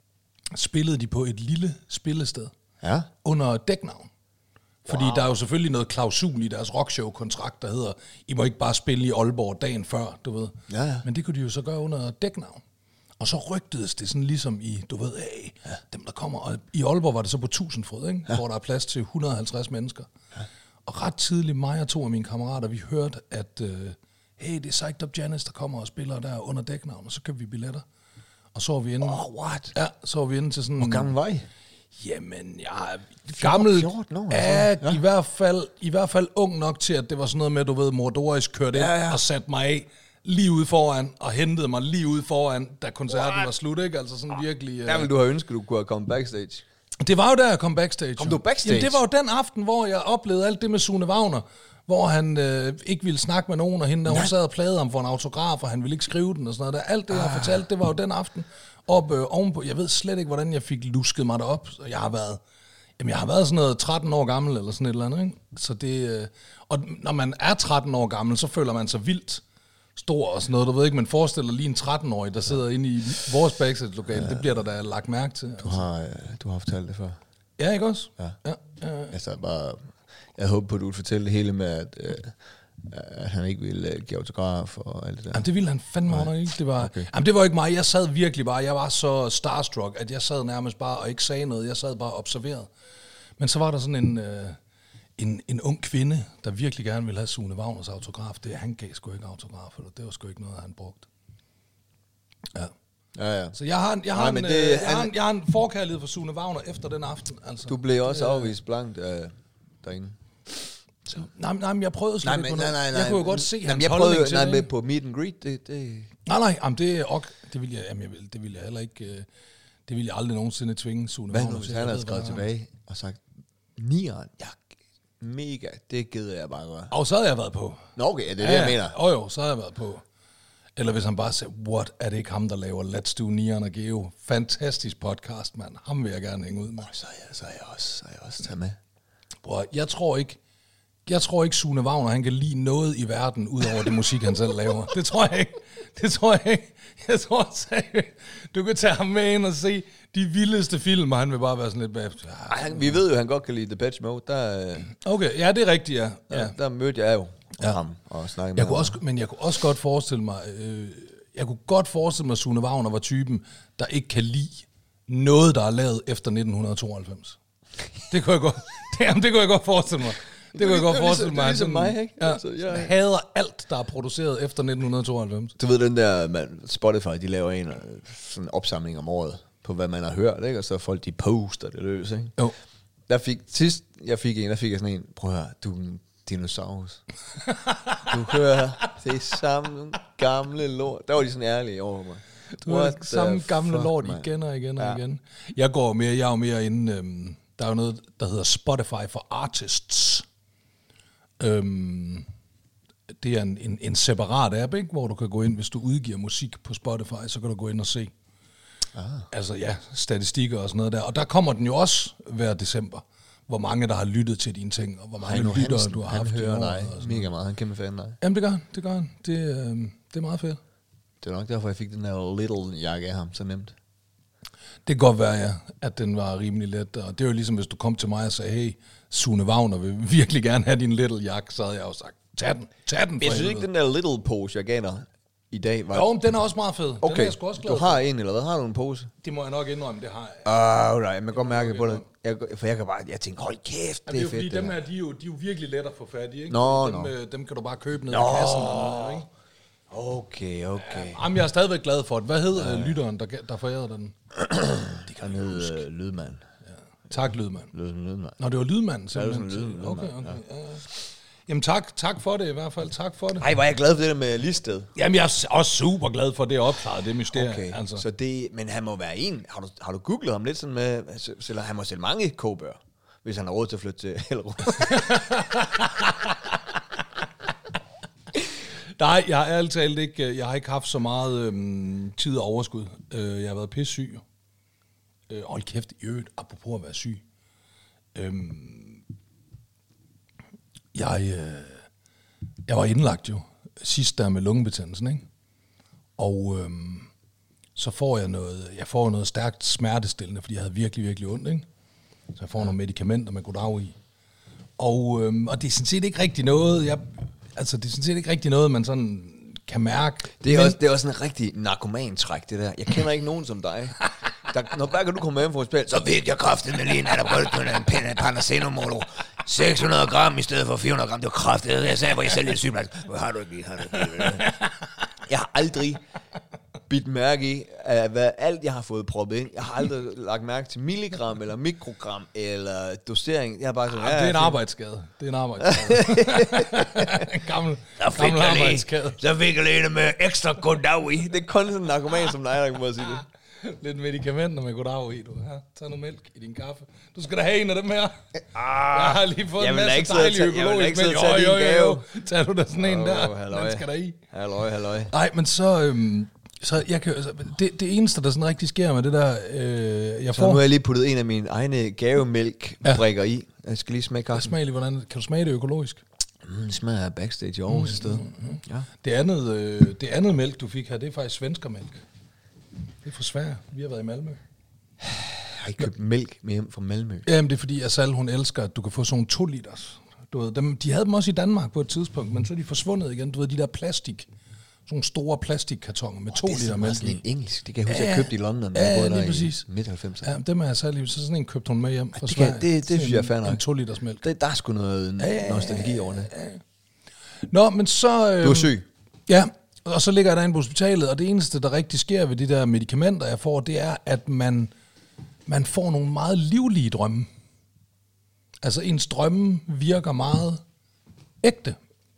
spillede de på et lille spillested. Ja. Under dæknavn. Fordi wow. der er jo selvfølgelig noget klausul i deres rockshow-kontrakt, der hedder, I må ikke bare spille i Aalborg dagen før, du ved. Ja, ja. Men det kunne de jo så gøre under dæknavn. Og så rygtedes det sådan ligesom i, du ved, hey, ja. dem der kommer. Og i Aalborg var det så på tusind fod, ikke? Ja. Hvor der er plads til et hundrede og halvtreds mennesker. Ja. Og ret tidligt, mig og to af mine kammerater, vi hørte, at uh, hey, det er Psyched Up Janis, der kommer og spiller der under dæknavn, og så købte vi billetter. Og så var vi inde... Oh, what? Ja, så var vi inde til sådan... Hvor gammel var I? Jamen, jeg er gammel, fjorten år, ja, altså. Ja. i hvert fald i hvert fald ung nok til, at det var sådan noget med, du ved, Mordorisk kørte ind ja, ja. og satte mig af lige ude foran, og hentede mig lige ude foran, da koncerten What? var slut, ikke? Altså sådan virkelig... Der ville du have ønsket, du kunne have kommet backstage. Det var jo der, jeg kom backstage. Kom du backstage? Jamen, det var jo den aften, hvor jeg oplevede alt det med Sune Wagner, hvor han øh, ikke ville snakke med nogen, og hende, der hun sad og plagede ham for en autograf, og han ville ikke skrive den og sådan noget. Der. Alt det, jeg har fortalt, det var jo den aften op øh, ovenpå. Jeg ved slet ikke, hvordan jeg fik lusket mig derop. Jeg har været... Jamen, jeg har været sådan noget tretten år gammel, eller sådan et eller andet, ikke? Så det... Øh, og når man er tretten år gammel, så føler man sig vildt stor og sådan noget. Du ved ikke, man forestiller lige en tretten-årig, der sidder inde i vores backstage-lokale. Ja. Det bliver der da lagt mærke til. Du har, øh, du har fortalt det før. Ja, ikke også? Ja. Ja, ja, ja. Altså, bare... Jeg håber på, at du vil fortælle det hele med, at, øh, at han ikke ville øh, give autograf og alt det der. Jamen, det ville han fandme under, ikke? Det var, okay. Jamen, det var ikke mig. Jeg sad virkelig bare... Jeg var så starstruck, at jeg sad nærmest bare og ikke sagde noget. Jeg sad bare og observerede. Men så var der sådan en... Øh, En, en ung kvinde, der virkelig gerne ville have Sune Wagners autograf. Det, han gav sgu ikke autograf, eller det var sgu ikke noget, han brugte. Ja. Ja, ja. Så jeg har, jeg har, Nej, en, det, øh, jeg, han, har en, jeg har en forkærlighed for Sune Wagner efter den aften. Altså. Du blev også afvist blankt øh, derinde. Så. Nej, nej, men jeg prøvede slet nej, ikke men, på nej, nej, nej, Jeg kunne jo godt se nej, hans jeg holdning prøvede, til nej, det. med på meet and greet, det... det nej, nej, jamen, det er ok. Det vil jeg, jamen, jeg vil, det vil jeg heller ikke... Øh, det vil jeg aldrig nogensinde tvinge Sune Wagner. Hvad nu, hvis han havde skrevet tilbage og sagt, nieren, ja, mega, det gider jeg bare gøre. Og så havde jeg været på. Nå, okay, det er ja, det, jeg mener. Og jo, så havde jeg været på. Eller hvis han bare sagde, what, er det ikke ham, der laver Let's Do Nieren og Geo? Fantastisk podcast, mand. Ham vil jeg gerne hænge ud med. Oh, så, er jeg, så er jeg også, så er jeg også taget med. Bror, jeg tror ikke, jeg tror ikke Sune Wagner, han kan lide noget i verden, ud over det musik, han selv laver. Det tror jeg ikke. det tror jeg ikke. Jeg tror seriøst, du kan tage ham med ind og se de vildeste film, og han vil bare være sådan lidt bagefter. Ej, han, vi ved jo, at han godt kan lide Depeche Mode. Der, Okay, ja, det er rigtigt, ja. ja. der, der mødte jeg jo Ja. ham og snakkede med Jeg ham. kunne også, men jeg kunne også godt forestille mig, øh, jeg kunne godt forestille mig, at Sune Wagner var typen, der ikke kan lide noget, der er lavet efter nitten tooghalvfems. Det kunne jeg godt, det, jamen, det kunne jeg godt forestille mig. Det kunne jeg godt det er forestille ligesom- mig. det er ligesom sådan- mig, ikke? Ja, Altså, jeg- jeg hader alt, der er produceret efter nitten tooghalvfems. Du ved den der, man, Spotify, de laver en øh, sådan en opsamling om året på, hvad man har hørt, ikke? Og så folk, de poster det løs, ikke? Jo. Der fik, sidst jeg fik en, der fik jeg sådan en, prøv at høre, du er en dinosaurus. Du hører det samme gamle lort. Der var de sådan ærlige over mig. Du har What det samme the gamle fuck, lort man? igen og igen og Ja. igen. Jeg går mere, jeg er jo mere inde, øhm, der er jo noget, der hedder Spotify for Artists. Øhm, det er en, en, en separat app, ikke? Hvor du kan gå ind, hvis du udgiver musik på Spotify, så kan du gå ind og se. Ah. Altså ja, statistikker og sådan noget der. Og der kommer den jo også hver december, hvor mange der har lyttet til dine ting, og hvor mange Heino lyttere Hansen, du har han haft. i hører år dig og sådan mega noget. meget. Han er kæmpe fan af dig. Jamen det gør han, det gør han. Det, øhm, det er meget fedt. Det er nok derfor, jeg fik den der little jakke af ham så nemt. Det kan godt være, ja, at den var rimelig let. Og det er jo ligesom, hvis du kom til mig og sagde, hey, Sune Wagner vil virkelig gerne have din little jakke, så havde jeg jo sagt, tag den, tag den. Jeg synes ikke, den der little pose, jeg gav dig i dag, var... Jo, men den er også meget fed. Den er Okay, jeg sgu også glad du for. har en, eller hvad? Har du en pose? Det må jeg nok indrømme, det har jeg. Åh, oh, nej, jeg kan godt mærke på det. Jeg, for jeg kan bare, jeg tænker, hold kæft, Det det er er jo fedt. fordi, det dem der. her, de er, jo, de er jo virkelig let at få fat i, ikke? Nå, dem, nå. øh, dem kan du bare købe ned i Nå. kassen. Eller, ikke? Okay, okay. Jamen, jeg er stadigvæk glad for det. Hvad hed øh, lytteren, der, der forærede den? Det kan hedde uh, Lydmand. Tak, Lydmand. Lyd, lydmand. Nå, det var Lydmanden Ja, det var simpelthen. sådan Lyd- okay, Lydmand, okay. Ja. Ja. Jamen tak, tak for det i hvert fald. Tak for det. Ej, hvor er jeg glad for det der med Listed. Jamen, jeg er også super glad for, at det er opklaret, det mysterie. Okay, Altså. så det, men han må være en. Har du, har du googlet ham lidt sådan med, altså, sælger, han må sælge mange kogebøger, hvis han har råd til at flytte til Hellerup. Nej, jeg har ærligt talt ikke, jeg har ikke haft så meget øhm, tid og overskud. Øh, jeg har været pissyg. Øh, hold kæft, i øvrigt, apropos at være syg. Øhm, jeg, øh, jeg var indlagt jo sidst der med lungebetændelsen, ikke? Og øhm, så får jeg noget, jeg får noget stærkt smertestillende, fordi jeg havde virkelig, virkelig ondt, ikke? Så jeg får nogle medicamenter med goddag i. Og, øhm, og det er sådan set ikke rigtig noget, jeg, altså det er sådan set ikke rigtig noget, man sådan kan mærke. Det er, Men- også, det er også en rigtig narkomantræk, det der. Jeg kender ikke nogen som dig. Der, når hver gang du kommer hjem fra et spil, så ved jeg kraftigt med lige en anabolisk med en pinde Panaceno Mono. seks hundrede gram i stedet for fire hundrede gram. Det var kraftigt. Jeg sagde, hvor jeg selv lidt sygeplejerske. Hvad har du ikke lige? Har du ikke lige? Jeg har aldrig bidt mærke i, at hvad alt jeg har fået proppet ind. Jeg har aldrig lagt mærke til milligram, eller mikrogram, eller dosering. Jeg har bare sådan, Ja, det er en fint. arbejdsskade. Det er en arbejdsskade. en gammel, Så fik gammel jeg lige, arbejdsskade. så fik jeg lige det med ekstra goddag i. Det er kun sådan en narkoman som dig, der kan må sige det. Lidt medicamenter med goddag i, du. Her, tag noget mælk i din kaffe. Du skal da have en af dem her. Ah, Jeg har lige fået jeg en vil da masse ikke sidde og dejlig tage- jeg vil da økologisk ikke sidde mælk. og tage Jo, din jo, jo, jo. gave. Tag du da sådan en Åh, der. halløj. Den skal der i. Halløj, halløj. Nej, men så... Øhm, så jeg kan, altså, det, det eneste, der sådan rigtig sker med det der, øh, jeg Så nu har får... jeg lige puttet en af mine egne gavemælkbrikker i. Jeg skal lige smage kaffen. Smag lige, hvordan, kan du smage det økologisk? Mm, det smager af backstage i Aarhus et sted. Ja. Det andet, øh, det andet mælk, du fik her, det er faktisk svenskermælk. Det er fra Sverige. Vi har været i Malmø. Jeg har ikke købt mælk med hjem fra Malmø. Jamen, det er fordi, at Sal, hun elsker, at du kan få sådan nogle to liters. Du ved, dem, de havde dem også i Danmark på et tidspunkt, men så er de forsvundet igen. Du ved, de der plastik. Sådan nogle store plastikkartoner med to Det er liter sådan mælk sådan i. en engelsk. Det kan jeg huske, Ja, jeg købte i London, da ja, jeg boede lige der præcis. i midt halvfemserne. Ja, dem er jeg særlig. Så sådan en købte hun med hjem fra det kan- Sverige. det- det Sådan synes jeg er en- fair nok. En to liters mælk. Det, der er sgu noget nostalgi over det. Nå, men så... Øh, Du er syg. Ja, og så ligger jeg derinde på hospitalet, og det eneste, der rigtig sker ved de der medicamenter, jeg får, det er, at man, man får nogle meget livlige drømme. Altså, ens drømme virker meget ægte.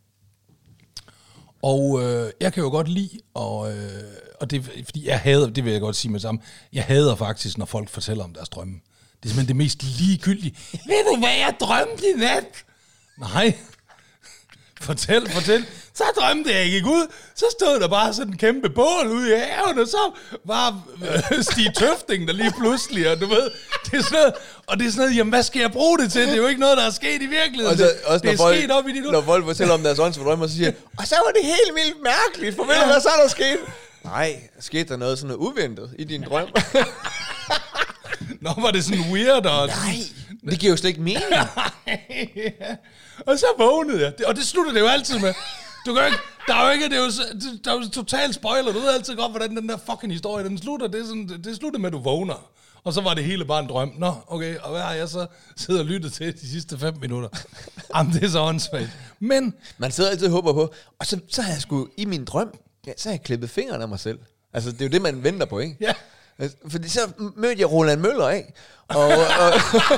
Og øh, jeg kan jo godt lide, og, øh, og det, fordi jeg hader, det vil jeg godt sige med sammen, jeg hader faktisk, når folk fortæller om deres drømme. Det er simpelthen det mest ligegyldige. Ved du, hvad jeg drømte i nat? Nej. Fortæl, fortæl. Så drømte jeg, ikke ud. Så stod der bare sådan en kæmpe bål ude i haven, og så var øh, Stig Tøfting der lige pludselig, og du ved, det er sådan noget, og det er sådan noget, jamen hvad skal jeg bruge det til? Det er jo ikke noget, der er sket i virkeligheden. Så, det, også, det er folk, sket op i dit når folk fortæller om deres åndslige drømme, og så siger, og så var det helt vildt mærkeligt, for ved du, hvad så er der sket? Nej, skete der noget sådan noget uventet i din drøm? Nå, var det sådan weird, og... Nej, det giver jo slet ikke mening. Ja. Og så vågnede jeg. Og det slutter det jo altid med. Du kan jo ikke... Der er jo ikke... Det er jo, der er jo total spoiler. Du ved altid godt, hvordan den der fucking historie, den slutter. Det, er sådan, det slutter med, at du vågner. Og så var det hele bare en drøm. Nå, okay. Og hvad har jeg så siddet og lyttet til de sidste fem minutter? Jamen, det er så åndssvagt. Men... Man sidder altid og håber på. Og så, så har jeg sgu i min drøm, ja, så har jeg klippet fingrene af mig selv. Altså, det er jo det, man venter på, ikke? Ja. Fordi så mødte jeg Roland Møller af. Og... og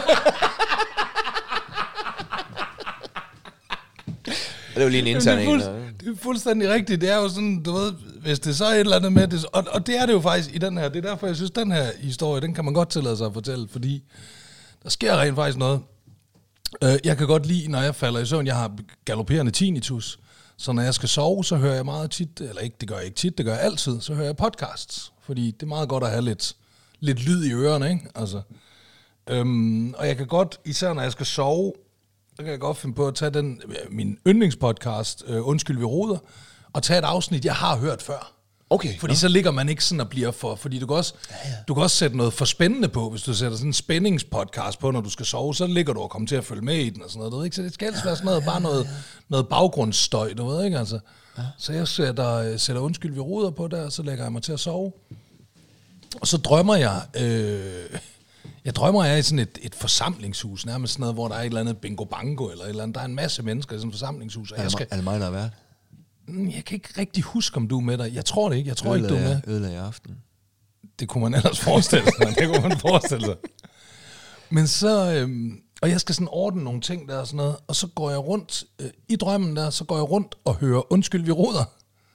det var lige en intern det, er fuld, det er fuldstændig rigtigt. Det er jo sådan, du ved, hvis det så er et eller andet med det, og, og det er det jo faktisk i den her. Det er derfor, jeg synes, den her historie, den kan man godt tillade sig at fortælle, fordi der sker rent faktisk noget. Jeg kan godt lide, når jeg falder i søvn, jeg har galopperende tinnitus, så når jeg skal sove, så hører jeg meget tit, eller ikke, det gør jeg ikke tit, det gør jeg altid, så hører jeg podcasts, fordi det er meget godt at have lidt, lidt lyd i ørerne, ikke? Altså, øhm, og jeg kan godt, især når jeg skal sove, så kan jeg godt finde på at tage den, min yndlingspodcast, øh, Undskyld, vi roder, og tage et afsnit, jeg har hørt før. Okay. Fordi no. så ligger man ikke sådan og bliver for, fordi du kan, også, ja, ja. du kan også sætte noget for spændende på, hvis du sætter sådan en spændingspodcast på, når du skal sove, så ligger du og kommer til at følge med i den og sådan noget, du ved ikke? Så det skal helst være sådan noget, bare noget, noget baggrundsstøj, du ved ikke, altså. Ja. Så jeg sætter, sætter Undskyld, vi roder på der, og så lægger jeg mig til at sove. Og så drømmer jeg, øh, jeg drømmer jeg i sådan et, et forsamlingshus, nærmest sådan noget, hvor der er et eller andet bingo bango, eller et eller andet, der er en masse mennesker i sådan et forsamlingshus. Og er, jeg skal, er det mig, der har været? Jeg kan ikke rigtig huske, om du er med dig. Jeg tror det ikke. Jeg tror ødele ikke, du er med. Ødele i aften. Det kunne man ellers forestille sig. Det kunne man forestille sig. Men så... Øhm, og jeg skal sådan ordne nogle ting der og sådan noget. Og så går jeg rundt... Øh, I drømmen der, så går jeg rundt og hører Undskyld, vi roder.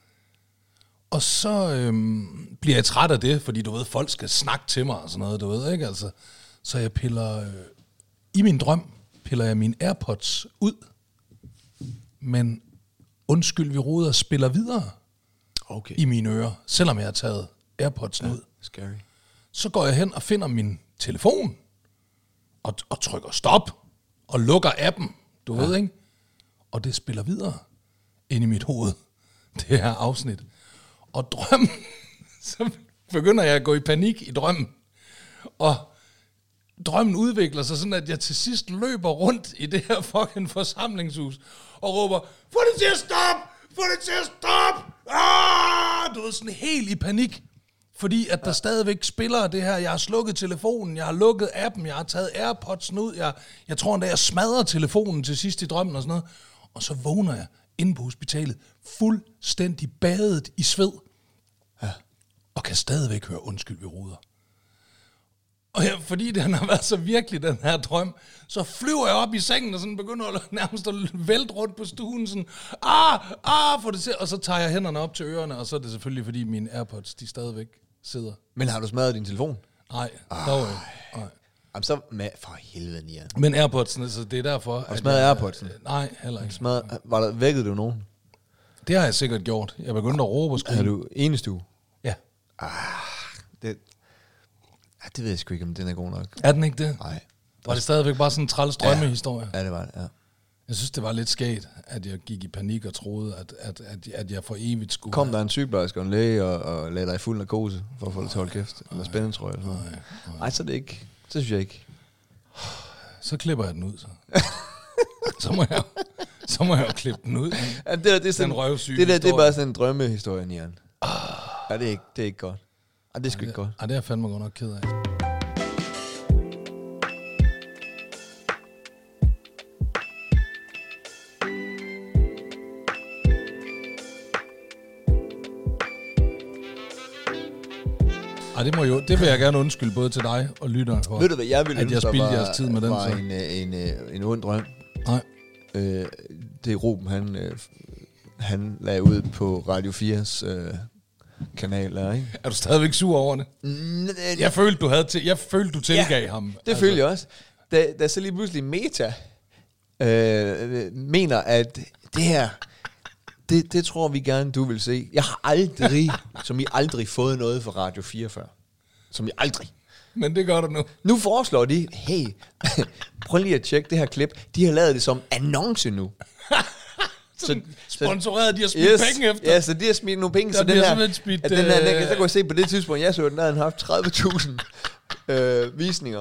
Og så øhm, bliver jeg træt af det, fordi du ved, folk skal snakke til mig og sådan noget, du ved, ikke? Altså, så jeg piller... Øh, I min drøm piller jeg mine AirPods ud. Men... Undskyld, vi roder spiller videre okay. i mine ører, selvom jeg har taget AirPods ja, ud. Scary. Så går jeg hen og finder min telefon, og, og trykker stop, og lukker appen, du ja. ved, ikke? Og det spiller videre ind i mit hoved, det her afsnit. Og drømmen, så begynder jeg at gå i panik i drømmen. Og drømmen udvikler sig sådan, at jeg til sidst løber rundt i det her fucking forsamlingshus, og råber, få det til at stoppe! Få det til at stoppe! Ah! Du ved, sådan helt i panik. Fordi at der ja. stadigvæk spiller det her. Jeg har slukket telefonen, jeg har lukket appen, jeg har taget AirPodsen ud. Jeg, jeg tror endda, jeg smadrer telefonen til sidst i drømmen og sådan noget. Og så vågner jeg inde på hospitalet, fuldstændig badet i sved. Ja. Og kan stadigvæk høre Undskyld, vi roder. Og ja, fordi den har været så virkelig, den her drøm, så flyver jeg op i sengen og sådan begynder at nærmest at vælte rundt på stuen, sådan, ah, ah, for det til, og så tager jeg hænderne op til ørerne, og så er det selvfølgelig, fordi mine AirPods, de stadigvæk sidder. Men har du smadret din telefon? Nej, dog ikke. Nej. Jamen så, med, for helvede, Nia. Men AirPods'ene, så det er derfor... Har du smadret AirPods'ene? Nej, heller ikke. Smadret, var der, vækkede du nogen? Det har jeg sikkert gjort. Jeg begyndte at råbe og skrige. Er du enestue? Ja. Ah, det... Det ved jeg sgu ikke, om den er god nok. Er den ikke det? Nej. Var det stadigvæk bare sådan en træls drømmehistorie? Ja, det var det, ja. Jeg synes, det var lidt skægt, at jeg gik i panik og troede, at, at, at, at jeg for evigt skulle... Kom der en sygeplejerske og en læge og, og lagde dig i fuld narkose for at få dig til hold kæft? Eller spændende, tror jeg. Nej, nej. nej, så er det ikke. Så synes jeg ikke. Så klipper jeg den ud, så. så, må jeg, så må jeg jo klippe den ud. Ja, det der, det er sådan, den røvsyge det der, det er bare sådan en drømmehistorie, Nian. Ah. Ja, det er ikke, det er ikke godt. Ja, det er sgu ikke godt. Ja, det er jeg fandme godt nok ked af. Ej, det, må jo, det vil jeg gerne undskylde både til dig og lytteren for. Ved du hvad, jeg ville at jeg spildte jeres tid med den. Det var en, en, en, en ond drøm. Nej. Øh, det er Ruben, han, øh, han lagde ud på Radio fires øh, kanal der, ikke? Er du stadigvæk sur over det? Mm, jeg følte, du havde til, jeg følte, du tilgav ja, ham. det altså. følte jeg også. Da, da så lige pludselig Meta øh, mener, at det her, det, det tror vi gerne, du vil se. Jeg har aldrig, som I aldrig, fået noget fra Radio fire før. Som I aldrig. Men det gør du nu. Nu foreslår de, hey, prøv lige at tjekke det her klip. De har lavet det som annonce nu. Så, sponsoreret, de har smidt yes, penge efter. Ja, så de har smidt nogle penge. Der så den her, smidt, at den her, den, så kunne jeg se på det tidspunkt, jeg så den, der havde haft tredive tusind øh, visninger.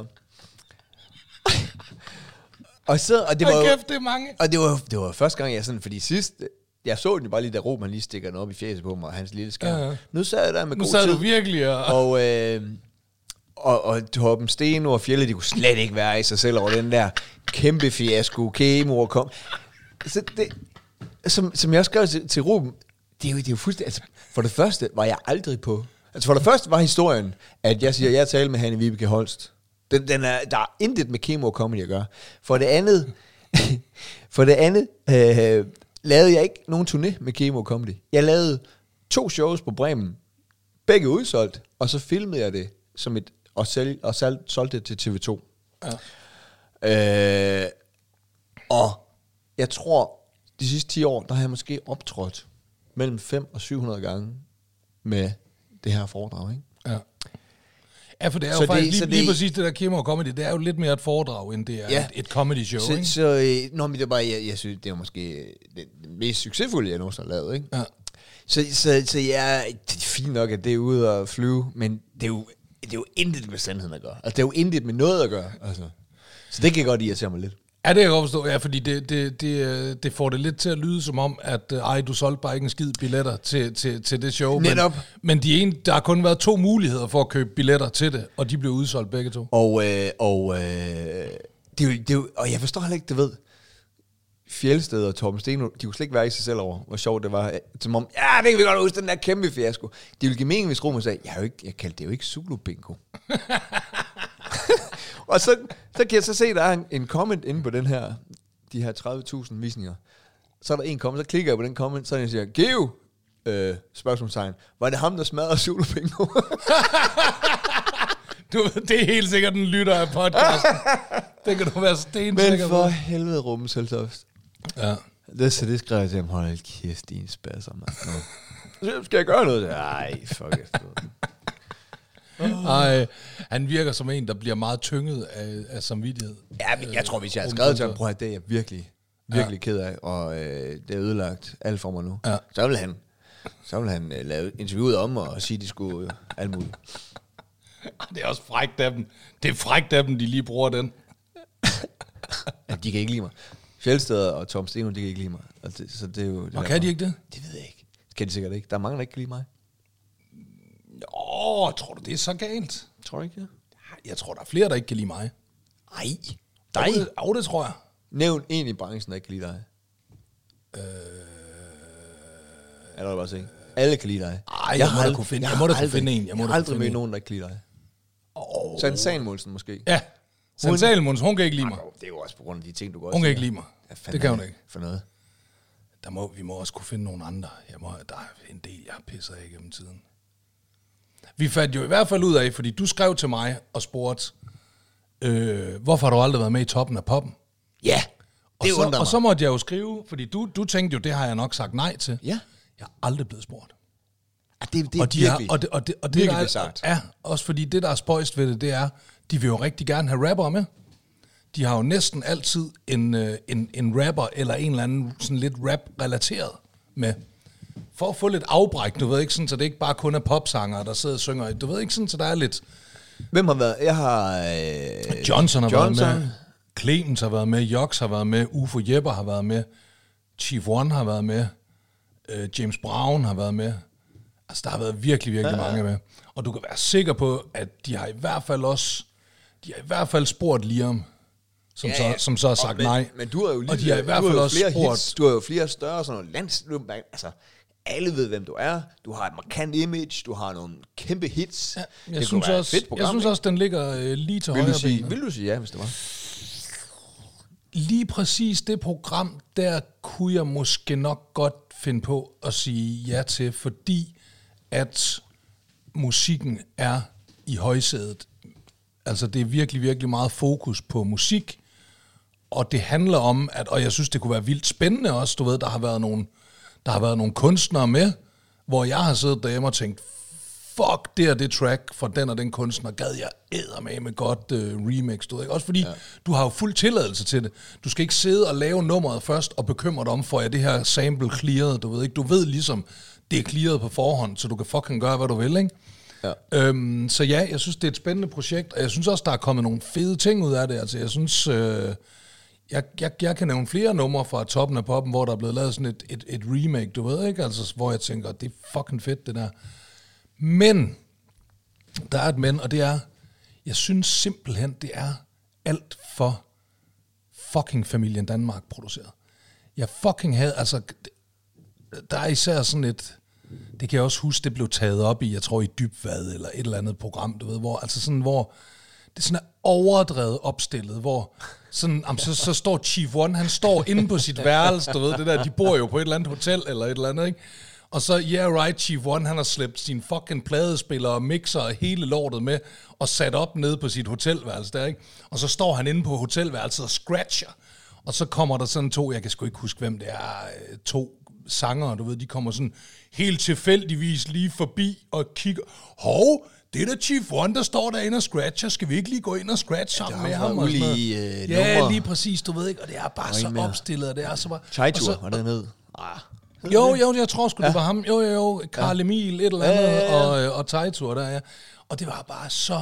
og så, og det var jo, kæft, det er mange. Og det var, det var første gang, jeg sådan, fordi sidst, jeg så den jo bare lige, da Roman lige stikker den op i fjeset på mig, og hans lille skærm. Ja, ja. Nu sad jeg der med nu god sad tid. Du virkelig og... Og, øh, og, og Torben Steno og Fjelle, de kunne slet ikke være i sig selv over den der kæmpe fiasko, kemo kom. Så det, som, som jeg skrev til, til Ruben, det er jo, det er jo fuldstændig... Altså, for det første var jeg aldrig på... Altså for det første var historien, at jeg siger, at jeg taler med Hanne Vibeke Holst. Den, den er, der er intet med kemo og comedy at gøre. For det andet... for det andet øh, lavede jeg ikke nogen turné med kemo og comedy. Jeg lavede to shows på Bremen. Begge udsolgt. Og så filmede jeg det som et... Og, selv, og selv, solgte det til T V to. Ja. Øh, og jeg tror... De sidste ti år, der har jeg måske optrådt mellem fem og syv hundrede gange med det her foredrag, ikke? Ja. Ja, for det er jo så faktisk det, lige, så lige det, præcis det der kemo og comedy, det er jo lidt mere et foredrag, end det er ja. et, et comedy show, så, ikke? Så, øh, nå, men det er bare, jeg, jeg synes, det er måske det, det mest succesfulde, jeg nogensinde har lavet, ikke? Ja. Så, så, så ja, det er fint nok, at det er ude at flyve, men det er jo, det er jo intet med sandheden at gøre. Altså, det er jo intet med noget at gøre, altså. Så det kan godt irritere mig lidt. Ja, det kan jeg godt forstå, ja, fordi det, det, det, det får det lidt til at lyde som om, at ej, du solgte bare ikke en skid billetter til, til, til det show. Netop. Men, men de ene, der har kun været to muligheder for at købe billetter til det, og de blev udsolgt begge to. Og, øh, og, øh, det er jo, det er jo, og jeg forstår heller ikke, du ved, Fjeldsted og Torben Steno, de kunne slet ikke være i sig selv over, hvor sjovt det var. Som om, ja, det kan vi godt huske, den der kæmpe fiasko. Det ville give mening, hvis Roman sagde, jeg, jo ikke, jeg kaldte det jo ikke Zulu Bingo. Og så, så kan jeg så se, der er en, en comment inde på den her, de her tredive tusind visninger. Så er der en comment, så klikker jeg på den comment, så jeg siger, Geo, øh, spørgsmålstegn, var det ham, der smadrede Zulu Bingo? Du ved, det er helt sikkert en lytter af podcasten. Det kan du være stensikker. Men for helvede, Ruben Søltoft. Ja. Det, så det skrev jeg til ham, hold kæft, dine spasser, mand. Så skal jeg gøre noget? Ej, fuck efter. Ej, han virker som en, der bliver meget tynget af, af samvittighed. Ja, men jeg tror, hvis jeg havde skrevet til ham, prøv at det er jeg virkelig, virkelig ja. ked af, og øh, det er ødelagt alt for mig nu. Ja. Så vil han, så vil han øh, lave interviewet om og sige, de skulle øh, alt muligt. Det er også frækt af dem. Det er frækt af dem, de lige bruger den. Ja, de kan ikke lide mig. Fjeldsted og Tom Steno, de kan ikke lide mig. Og det, så det er jo, det og kan de ikke det? Det ved jeg ikke. Det kan de sikkert ikke. Der er mange, der ikke kan lide mig. Åh, tror du, det er så galt? Tror du ikke det? Jeg tror, der er flere, der ikke kan lide mig. Nej. Nej. Det, oh, det tror jeg. Nævn en i branchen, der ikke kan lide dig. Øh... Jeg kan bare se. Alle kan lide dig. Ej, jeg, jeg må da kunne finde, jeg, jeg må da kunne finde en. Jeg, må jeg har aldrig mødt nogen, der ikke kan lide dig. Oh. Sanne Salmonsen måske. Ja. Sanne Salmonsen, hun kan ikke lide mig. Det er jo også på grund af de ting, du går. Hun kan ikke lide mig. Det kan hun ikke. For noget. Der må, vi må også kunne finde nogle andre. Jeg må, der er en del, jeg har pisset af gennem tiden. Vi fandt jo i hvert fald ud af, fordi du skrev til mig og spurgte, øh, hvorfor har du aldrig været med i Toppen af Poppen? Ja, det og undrer så, mig. Og så måtte jeg jo skrive, fordi du, du tænkte jo, det har jeg nok sagt nej til. Ja. Jeg er aldrig blevet spurgt. Ah, det, det er og de virkelig, har, og det, og det, og det virkelig der er, ja, også fordi det, der er spøjst ved det, det er, de vil jo rigtig gerne have rappere med. De har jo næsten altid en, en, en rapper eller en eller anden sådan lidt rap-relateret med. For at få lidt afbræk, du ved ikke sådan, så det ikke bare kun er popsanger, der sidder og synger. Du ved ikke sådan, så der er lidt... Hvem har været? Jeg har... Øh, Johnson har Johnson. været med. Clemens har været med. Jox har været med. Ufo Jepper har været med. Chief One har været med. Øh, James Brown har været med. Altså, der har været virkelig, virkelig ja, mange med. Og du kan være sikker på, at de har i hvert fald også... De har i hvert fald spurgt Liam, som, ja, så, som så har sagt men, nej. Men du har jo lige... Og de har i hvert fald også spurgt... Hits, du har jo flere større sådan nogle lands... Altså, alle ved, hvem du er. Du har et markant image. Du har nogle kæmpe hits. Ja, jeg, det synes også, fedt program, jeg synes også, den ligger øh, lige til højre benet. Vil du sige ja, hvis det var? Lige præcis det program, der kunne jeg måske nok godt finde på at sige ja til, fordi at musikken er i højsædet. Altså det er virkelig, virkelig meget fokus på musik, og det handler om, at, og jeg synes, det kunne være vildt spændende også, du ved, der har været nogle, der har været nogle kunstnere med, hvor jeg har siddet derhjemme og tænkt, fuck, det er det track fra den og den kunstner, gad jeg eddermame med godt uh, remix, du ved ikke? Også fordi, ja. du har jo fuld tilladelse til det. Du skal ikke sidde og lave nummeret først og bekymre dig om, for jeg det her sample clearet, du ved ikke? Du ved ligesom, det er clearet på forhånd, så du kan fucking gøre, hvad du vil, ikke? Ja. Øhm, så ja, jeg synes, det er et spændende projekt, og jeg synes også, der er kommet nogle fede ting ud af det. Altså, jeg synes, øh, jeg, jeg, jeg kan nævne flere numre fra toppen af poppen, hvor der er blevet lavet sådan et, et, et remake, du ved ikke? Altså, hvor jeg tænker, det er fucking fedt, det der. Men, der er et men, og det er, jeg synes simpelthen, det er alt for fucking Familien Danmark produceret. Jeg fucking havde, altså, der er især sådan et, det kan jeg også huske, det blev taget op i, jeg tror i Dybvad, eller et eller andet program, du ved, hvor, altså sådan, hvor, det sådan er overdrevet opstillet, hvor sådan, jamen, så, så står Chief One, han står inde på sit værelse, du ved, det der, de bor jo på et eller andet hotel, eller et eller andet, ikke? Og så, yeah right, Chief One, han har slæbt sin fucking pladespiller og mixer og hele lortet med, og sat op nede på sit hotelværelse der, ikke? Og så står han inde på hotelværelset og scratcher, og så kommer der sådan to, jeg kan sgu ikke huske, hvem det er, to sanger, du ved, de kommer sådan helt tilfældigvis lige forbi og kigger, hov, det er da Chief One, der står derinde og scratcher, skal vi ikke lige gå ind og scratch sammen ja, med ham? Og sådan øh, ja, nummer. Lige præcis, du ved ikke, og det er bare så opstillet, og det er så bare... Chaitur, var det ned? Ah. Jo, jo, jeg tror sgu, det ja. var ham. Jo, jo, jo, Karl Emil, et eller andet, ja, ja, ja. og, og Tejtur der, ja. Og det var bare så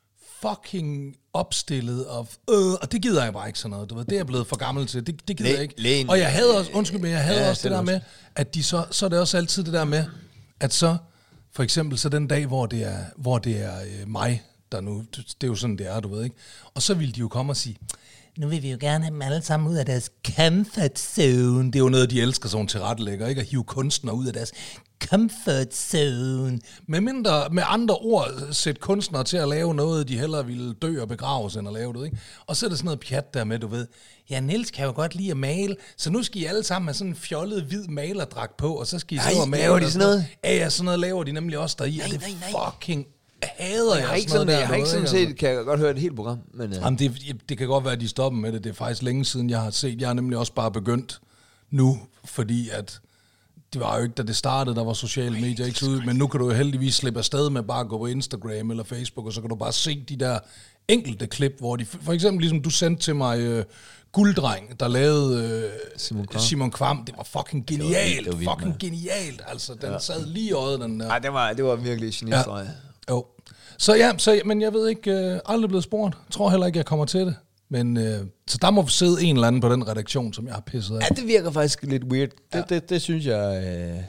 fucking opstillet, og, øh, og det gider jeg bare ikke sådan noget, du ved. Det er jeg blevet for gammel til, det, det gider Læ- jeg ikke. Læn. Og jeg havde også, undskyld mig, jeg havde ja, også det der med, at de så, så er det også altid det der med, at så, for eksempel, så den dag, hvor det er, hvor det er øh, mig, der nu, det er jo sådan, det er, du ved, ikke? Og så ville de jo komme og sige, nu vil vi jo gerne have dem alle sammen ud af deres comfort zone. Det er jo noget, de elsker, sådan tilrettelægger, ikke? At hive kunstnere ud af deres comfort zone. Med, mindre, med andre ord, sæt kunstnere til at lave noget, de hellere ville dø og begraves, end at lave det, ikke? Og så er det sådan noget pjat der med, du ved, ja, Niels kan jo godt lide at male, så nu skal I alle sammen have sådan en fjollet hvid malerdragt på, og så skal I nej, stå og male. laver de sådan noget? Ja, ja, sådan noget laver de nemlig også deri, nej, og det nej, nej. fucking... hader jeg har ikke sådan, der, jeg har ikke sådan set, kan jeg godt høre et helt program. Men, uh... Jamen det, det kan godt være, at de stopper med det. Det er faktisk længe siden, jeg har set. Jeg har nemlig også bare begyndt nu, fordi at det var jo ikke, da det startede, der var sociale medier ikke så ud, men nu kan du jo heldigvis slippe afsted med bare at gå på Instagram eller Facebook, og så kan du bare se de der enkelte klip, hvor de, for eksempel ligesom du sendte til mig uh, Gulddreng, der lavede uh, Simon, Kvam. Simon Kvam. Det var fucking genialt. Det var vildt, fucking genialt. Altså, den ja. sad lige i øjet, den der. Nej, det var, det var virkelig genistreg. Ja. Jo. Så ja, så, men jeg ved ikke, øh, aldrig blevet spurgt. Tror heller ikke, jeg kommer til det. Men øh, så der må sidde en eller anden på den redaktion, som jeg har pisset af. Ja, det virker faktisk lidt weird. Det, ja. det, det, det synes jeg... Øh...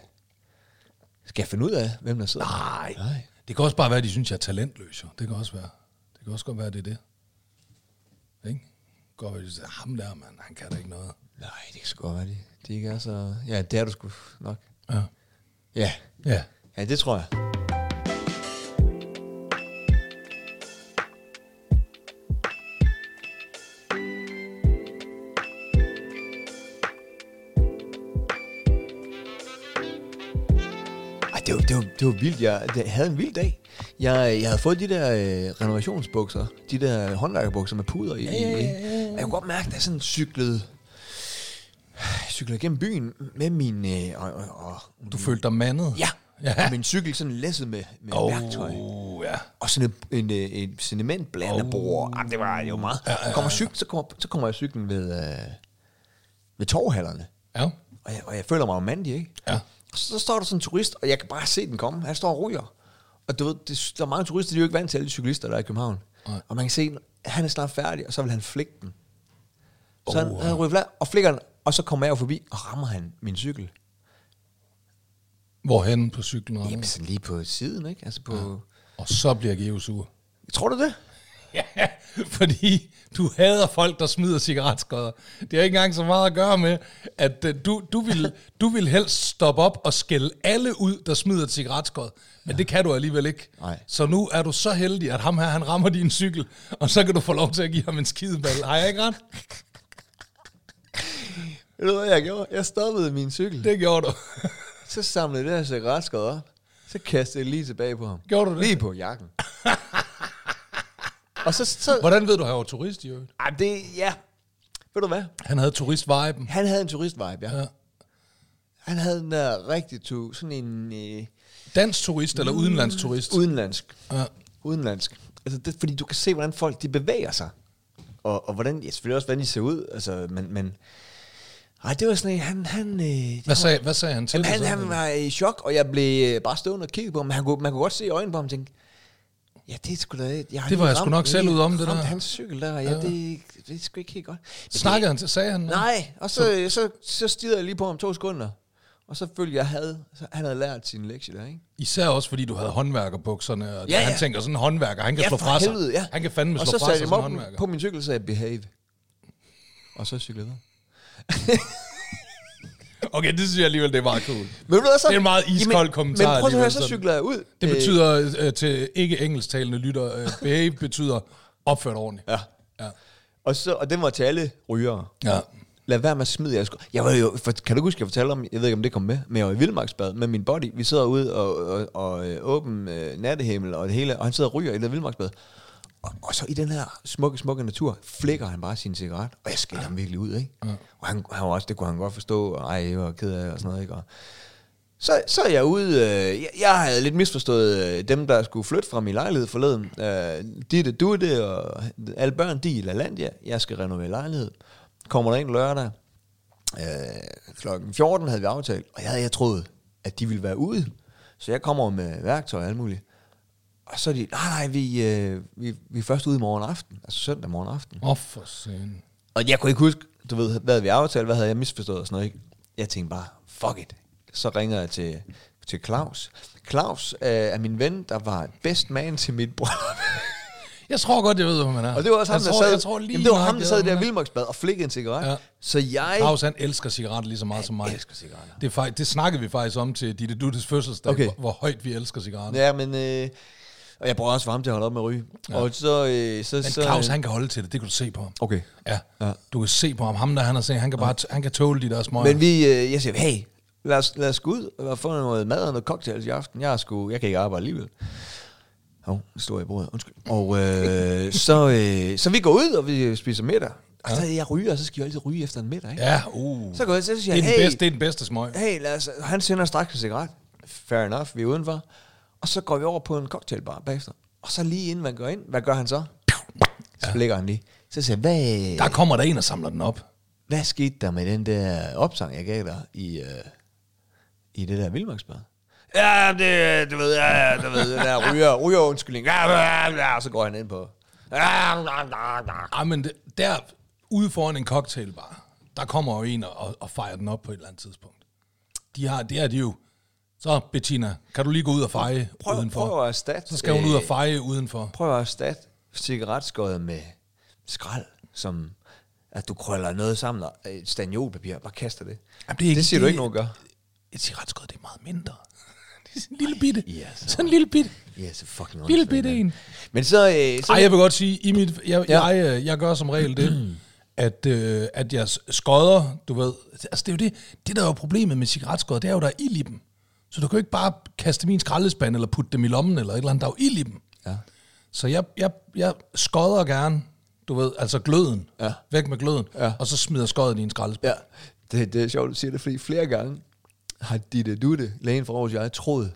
Skal jeg finde ud af, hvem der sidder? Nej. Nej. Det kan også bare være, at de synes, jeg er talentløs. Det kan også være. Det kan også godt være, det er det. Ikke? Godt være, at de siger, ham der, mand, han kan da ikke noget. Nej, det kan sgu godt være, de, de ikke er så... Ja, det er du sgu nok. Ja. Ja. Ja. Ja, det tror jeg. Det var, det, var, det var vildt. Jeg, jeg havde en vild dag. Jeg, jeg havde fået de der øh, renovationsbukser, de der håndværkerbukser med puder i. Ja, ja, ja. Jeg kunne godt mærke, at jeg sådan cyklede, cyklede gennem byen med min... Øh, og, og, og, du følte dig mandet? Ja, ja. Og min cykel sådan læsset med, med oh, værktøj. Ja. Og sådan en, en, en cementblanderbord. Oh. Jamen, det var jo meget. Ja, ja, ja. Kommer cykel, så, kommer, så kommer jeg cyklen ved, øh, ved torvhallerne. Ja. Og jeg, og jeg føler mig jo mandig, ikke? Ja. Så, så står der sådan en turist, og jeg kan bare se den komme. Han står og ryger. Og du ved, det, der er mange turister, de er jo ikke vant til alle de cyklister, der er i København. Nej. Og man kan se, at han er snart færdig, og så vil han flikke den. Så oh, han, han ryger flad, og flikker den, og så kommer jeg jo forbi, og rammer han min cykel. Hvorhen på cyklen? Jamen, så lige på siden, ikke? Altså på... Ja. Og så bliver Geo sur. Tror du det? Ja, fordi du hader folk, der smider cigaretskodder. Det har ikke engang så meget at gøre med, at uh, du, du, vil, du vil helst stoppe op og skælde alle ud, der smider et cigaretskod. Men ja. Det kan du alligevel ikke. Nej. Så nu er du så heldig, at ham her, han rammer din cykel, og så kan du få lov til at give ham en skideball. Har jeg ikke ret? Ved du hvad jeg gjorde? Jeg stoppede min cykel. Det gjorde du. Så samlede det her cigaretskod op. Så kastede jeg lige tilbage på ham. Gjorde du det? Lige på jakken. Og så, så, hvordan ved du, at jeg var turist i øvrigt? Ah, det, ja. ved du hvad? Han havde turist-viben. Han havde en turist-vibe, ja. Ja. Han havde en der rigtig to, sådan en... Øh, Dansk turist eller udenlandsk turist? Udenlandsk. Ja. Udenlandsk. Altså det, fordi du kan se, hvordan folk de bevæger sig. Og, og hvordan, ja, selvfølgelig også, hvordan de ser ud. Altså, men... men ej, det var sådan en, han... han øh, Hvad sagde, hvad sagde han til jamen, det? han, han var i chok, og jeg blev bare stående og kigge på ham. Han kunne, man kunne godt se i øjnene på ham og tænke, ja, det er sgu da... Jeg det var jeg sgu nok selv ud om, det der. Hans cykel der, ja, ja. Det, det er sgu ikke helt godt. Men snakkede han til, sagde han? Nej, og så, så, så, så stirrede jeg lige på ham to sekunder. Og så følte jeg, havde, så han havde lært sin lektie der, ikke? Især også, fordi du havde håndværkerbukserne. Og ja, ja. Han tænker, sådan en håndværker, han kan ja, slå fra sig. Helvede, ja. Han kan fandme og slå fra sig som håndværker. Og så på min cykel, så sagde jeg, behave. Og så cyklede jeg. Okay, det synes jeg alligevel, det er meget cool. Men det er en meget iskold jamen, kommentar. Men prøv at høre, så cykler jeg ud. Det betyder, øh, til ikke engelsktalende lytter, øh, behave betyder opført ordentligt. Ja. Ja. Og, så, og den var til alle rygere. Ja. Lad være med at smide jer sko. Jeg var jo, for, kan du huske, jeg fortalte om, jeg ved ikke, om det kom med, men jeg var i Vildmarksbad med min buddy. Vi sidder ude og, og, og, og åben øh, nattehimmel og det hele, og han sidder og ryger i det Vildmarksbad. Og, og så i den her smukke, smukke natur, flækker han bare sin cigaret, og jeg skælder ham virkelig ud, ikke? Ja. Og han, han var også, det kunne han godt forstå, og ej, jeg var ked af og sådan noget, ikke? Og så, så er jeg ude, øh, jeg, jeg havde lidt misforstået øh, dem, der skulle flytte fra min lejlighed forleden. Øh, Ditte, Dutte og alle børn, de i LaLandia. Jeg skal renovere lejlighed. Kommer der ind lørdag. Øh, klokken fjorten havde vi aftalt, og jeg havde jeg troet, at de ville være ude. Så jeg kommer med værktøj og alt muligt. Og så er de, nej, nej, vi, øh, vi, vi er først ude i morgen aften. Altså søndag morgen aften. Åh, oh, for sen. Og jeg kunne ikke huske, du ved, hvad havde vi aftalt, hvad havde jeg misforstået og sådan noget, ikke? Jeg tænkte bare, fuck it. Så ringer jeg til, til Claus. Claus øh, er min ven, der var best man til mit bryllup. Jeg tror godt, jeg ved, hvor man er. Og det var også ham, jeg der tror, sad, jeg tror lige jamen, det var nok, ham, der sad jeg der i Vildmarksbad og flikkede en cigaret. Ja. Så jeg... Claus, han elsker cigaretter lige så meget han som mig. elsker cigaretter. Det, er faktisk, det snakkede vi faktisk om til Ditte Duttes fødselsdag, okay. hvor, hvor højt vi elsker cigaretter. Ja, men... Øh, og jeg prøver også for ham til at holde op med at ryge. Ja. Og så... Øh, så men så, Claus, han kan holde til det. Det kan du se på ham. Okay. Ja. ja. Du kan se på ham. Ham der, han har set, han kan bare han kan tåle de der smøger. Men vi... Øh, jeg siger, hey, lad os, lad os gå ud og få noget mad og noget cocktails i aften. Jeg, er sgu, jeg kan ikke arbejde alligevel. Jo, det står i bordet. Undskyld. Og øh, så, øh, så vi går ud, og vi spiser middag. Og så jeg ryger, og så skal jeg altid ryge efter en middag, ikke? Ja, uh. Så går jeg, så siger det, er jeg, hey, hey, bedste, det er den bedste smøg. Hey, lad os, han sender straks en cigaret. Fair enough, vi er udenfor. Og så går vi over på en cocktailbar bagefter. Og så lige inden man går ind, hvad gør han så? Så blikker han lige. Så siger jeg, hvad... Der kommer der en og samler den op. Hvad skete der med den der opsang, jeg gav dig i, uh, i det der Vildmarksbad? Ja, det, du ved, ja, ja, du ved, den der ryger, ryger undskyldning. Ja, ja, ja, så går han ind på. Ja, ja, ja, ja. Ej, men det, der ude foran en cocktailbar, der kommer jo en og, og fejrer den op på et eller andet tidspunkt. De har, det er de jo. Så, Bettina, kan du lige gå ud og feje prøv, udenfor? Prøv at erstatte. Så skal hun ud og feje udenfor. Prøv at erstatte cigaretskåret med skrald, som at du krøller noget sammen og et stagnolpapir, bare kaster det. Jamen, det, er ikke, det siger det, du ikke nogen gør. Et cigaretskåret, det er meget mindre. Det er sådan en lille bitte. Ja, så, sådan en lille bitte. Ja, så fucking lille bitte en. Men så... Øh, så Ej, jeg vil godt sige, i mit, jeg, ja. jeg, jeg gør som regel det, at, øh, at jeg skodder, du ved. Altså, det er jo det, det der er jo problemet med cigaretskåret, det er jo, der er ild i dem. Så du kan jo ikke bare kaste min skraldespand, eller putte dem i lommen, eller et eller andet, der er jo ild i dem. Ja. Så jeg, jeg, jeg skodder gerne, du ved, altså gløden. Ja. Væk med gløden. Ja. Og så smider skåret i en skraldespand. Ja, det, det er sjovt, du siger det, fordi flere gange har Ditte Dutte, lægen fra Aarhus, jeg troet,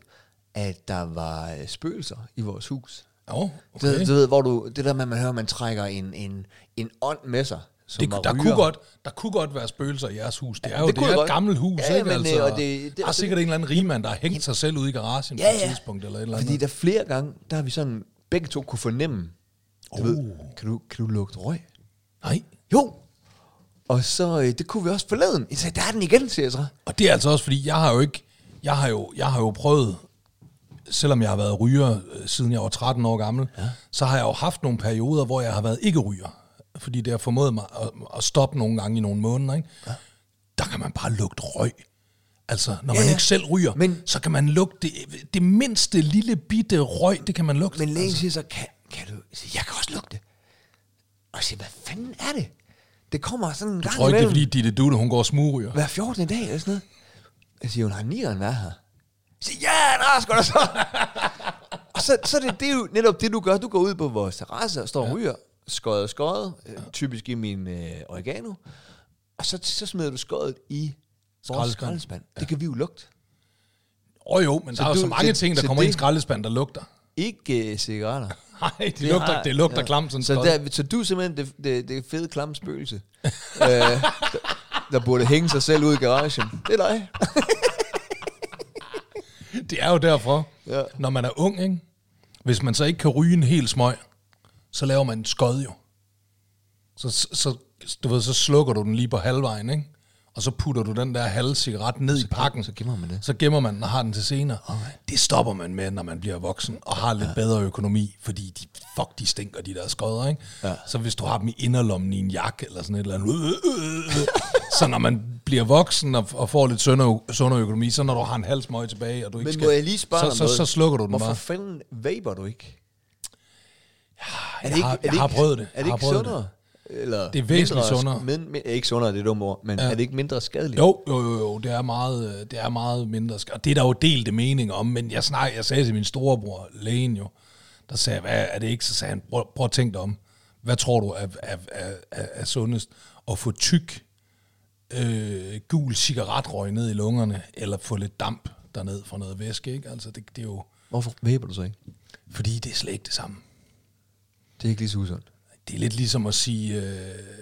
at der var spøgelser i vores hus. Jo, okay. Det, du ved, hvor du, det der med, at man hører, man trækker en, en, en ånd med sig. Det, der, kunne godt, der kunne godt være spøgelser i jeres hus. Det er ja, jo det, det er et godt. gammelt hus, ja, ikke? Men, altså, og det, det, der er sikkert en eller anden rigmand, der har hængt sig selv ude i garagen ja, på et ja. tidspunkt. Eller et eller Fordi andet. der flere gange, der har vi sådan, begge to kunne fornemme, du oh. ved, kan du, kan du lugte røg? Nej. Jo. Og så, det kunne vi også forleden. Jeg sagde, der er den igen, siger jeg så. Og det er altså også, fordi jeg har jo ikke, jeg har jo, jeg har jo prøvet, selvom jeg har været ryger, siden jeg var tretten år gammel, ja. så har jeg jo haft nogle perioder, hvor jeg har været ikke ryger. Fordi det har formået mig at, at stoppe nogle gange i nogle måneder, ikke? Ja. Der kan man bare lugte røg. Altså, når ja, man ikke selv ryger, men, så kan man lugte det, det mindste lille bitte røg, det kan man lugte. Men lægen altså. siger så, kan, kan du, jeg kan også lugte det. Og jeg siger, hvad fanden er det? Det kommer sådan en du gang tror ikke, imellem. det er fordi, Ditte Dutte, hun går og smugryger? Hver fjortende dag eller sådan noget. Jeg siger, hun har nieren været her. Jeg siger, ja, der er sgu da så. Og så, så det, det er jo netop det, du gør. Du går ud på vores terrasse og står og ryger. skåret og skåret, ja. typisk i min øh, oregano, og så, så smider du skåret i vores skraldespand. Ja. Det kan vi jo lugte. Åh oh, jo, men så der er jo så mange så, ting, der kommer det, i en skraldespand, der lugter. Ikke uh, cigaretter. Nej, det, det, lugter, det lugter ja. klam sådan så, der, så du er simpelthen det, det, det fede klamme spøgelse, øh, der, der burde hænge sig selv ud i garagen. Det er dig. Det er jo derfor, ja. Når man er ung, ikke? Hvis man så ikke kan ryge en hel smøg, så laver man en skod jo. Så, så, du ved, så slukker du den lige på halvvejen, ikke? Og så putter du den der halve cigaret ned så i pakken. Så gemmer man det. Så gemmer man den og har den til senere. Okay. Det stopper man med, når man bliver voksen og har lidt ja. bedre økonomi, fordi de, fuck, de stinker, de der skodder, ikke? Ja. Så hvis du har dem i inderlommen i en jakke eller sådan et eller andet, øh, øh, øh, så når man bliver voksen og, og får lidt sundere, sundere økonomi, så når du har en halv smøg tilbage, og du ikke Men skal... må jeg lige spørge så, så, så, så slukker du den. Hvorfor bare. Hvorfor fanden vaper du ikke? Ja, jeg, ikke, har, jeg har prøvet det. Er det ikke sundere? Eller det er væsentligt sundere. Men, men, ikke sundere, det er dumme ord, men ja. Er det ikke mindre skadeligt? Jo, jo, jo, jo det, er meget, det er meget mindre skadeligt. Det er der jo delte mening om, men jeg, snak, jeg sagde til min storebror, lægen jo, der sagde, hvad er det ikke? Så sagde han, prøv, prøv at tænke dig om. Hvad tror du er, er, er, er, er sundest? At få tyk, øh, gul cigaretrøg ned i lungerne, eller få lidt damp derned fra noget væske, ikke? Altså, det, det er jo... Hvorfor væber du så ikke? Fordi det er slet ikke det samme. Det er ikke lige så usundt. Det er lidt ligesom at sige, øh,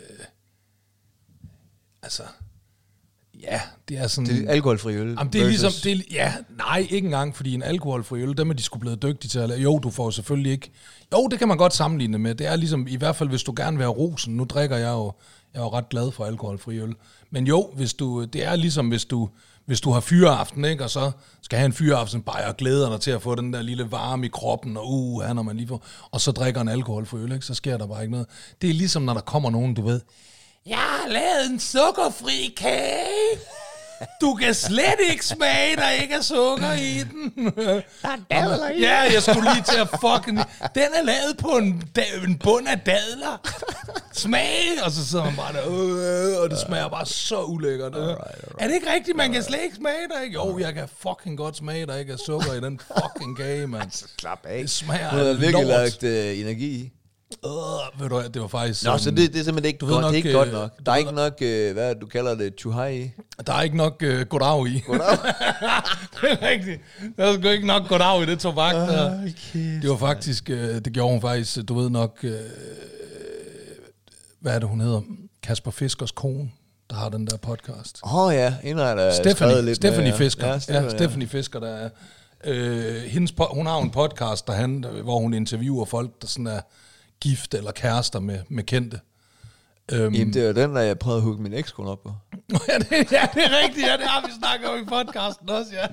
altså, ja, det er sådan... Det er alkoholfri øl. Jamen, det er ligesom, det er, ja, nej, ikke engang, fordi en alkoholfri øl, dem er de sgu blevet dygtige til at lave. Jo, du får selvfølgelig ikke... Jo, det kan man godt sammenligne med. Det er ligesom, i hvert fald, hvis du gerne vil have rosen. Nu drikker jeg jo, jeg er jo ret glad for alkoholfri øl. Men jo, hvis du, det er ligesom, hvis du... Hvis du har fyreaften, ikke, og så skal have en fyreaften, bare og glæder dig til at få den der lille varme i kroppen, og uh, når man lige får, og så drikker en alkoholfri øl, ikke, så sker der bare ikke noget. Det er ligesom, når der kommer nogen, du ved, jeg har lavet en sukkerfri kage. Du kan slet ikke smage, der ikke er sukker i den. Der er dadler i. Ja, jeg skulle lige til at fucking... Den er lavet på en, en bund af dadler. Smag! Og så sidder man bare der, øh, og det smager bare så ulækkert. Alright, alright. Er det ikke rigtigt? Man kan slet ikke smage der, ikke? Jo, jeg kan fucking godt smage, der ikke er sukker i den fucking kage, mand. Altså, slap af. Det smager af lort. Du har virkelig lagt uh, energi i. Øh, ved du hvad, det var faktisk... Nå, så det, det er simpelthen ikke, godt, nok, det er ikke godt nok. Der er ikke nok, uh, hvad du kalder det, chuhai i. Der er ikke nok uh, goddag i. Goddag? Det er rigtigt. Der er sgu ikke nok goddag i det tobak der. Okay, det var faktisk, uh, det gjorde hun faktisk, du ved nok, uh, hvad er det hun hedder? Kasper Fiskers kone, der har den der podcast. Åh oh, ja, en af der Stephanie, lidt Stephanie med, ja. Fisker. Ja, Stephanie, ja, Stephanie ja. Fisker, der er... Uh, hendes, hun har en podcast, der han, hvor hun interviewer folk, der sådan er gift eller kærester med, med kendte. Um, Jamen, det er jo den, der jeg prøvede at hugge min ekskone op på. ja, det, ja, det er rigtigt. Ja, det har vi snakket om i podcasten også, ja.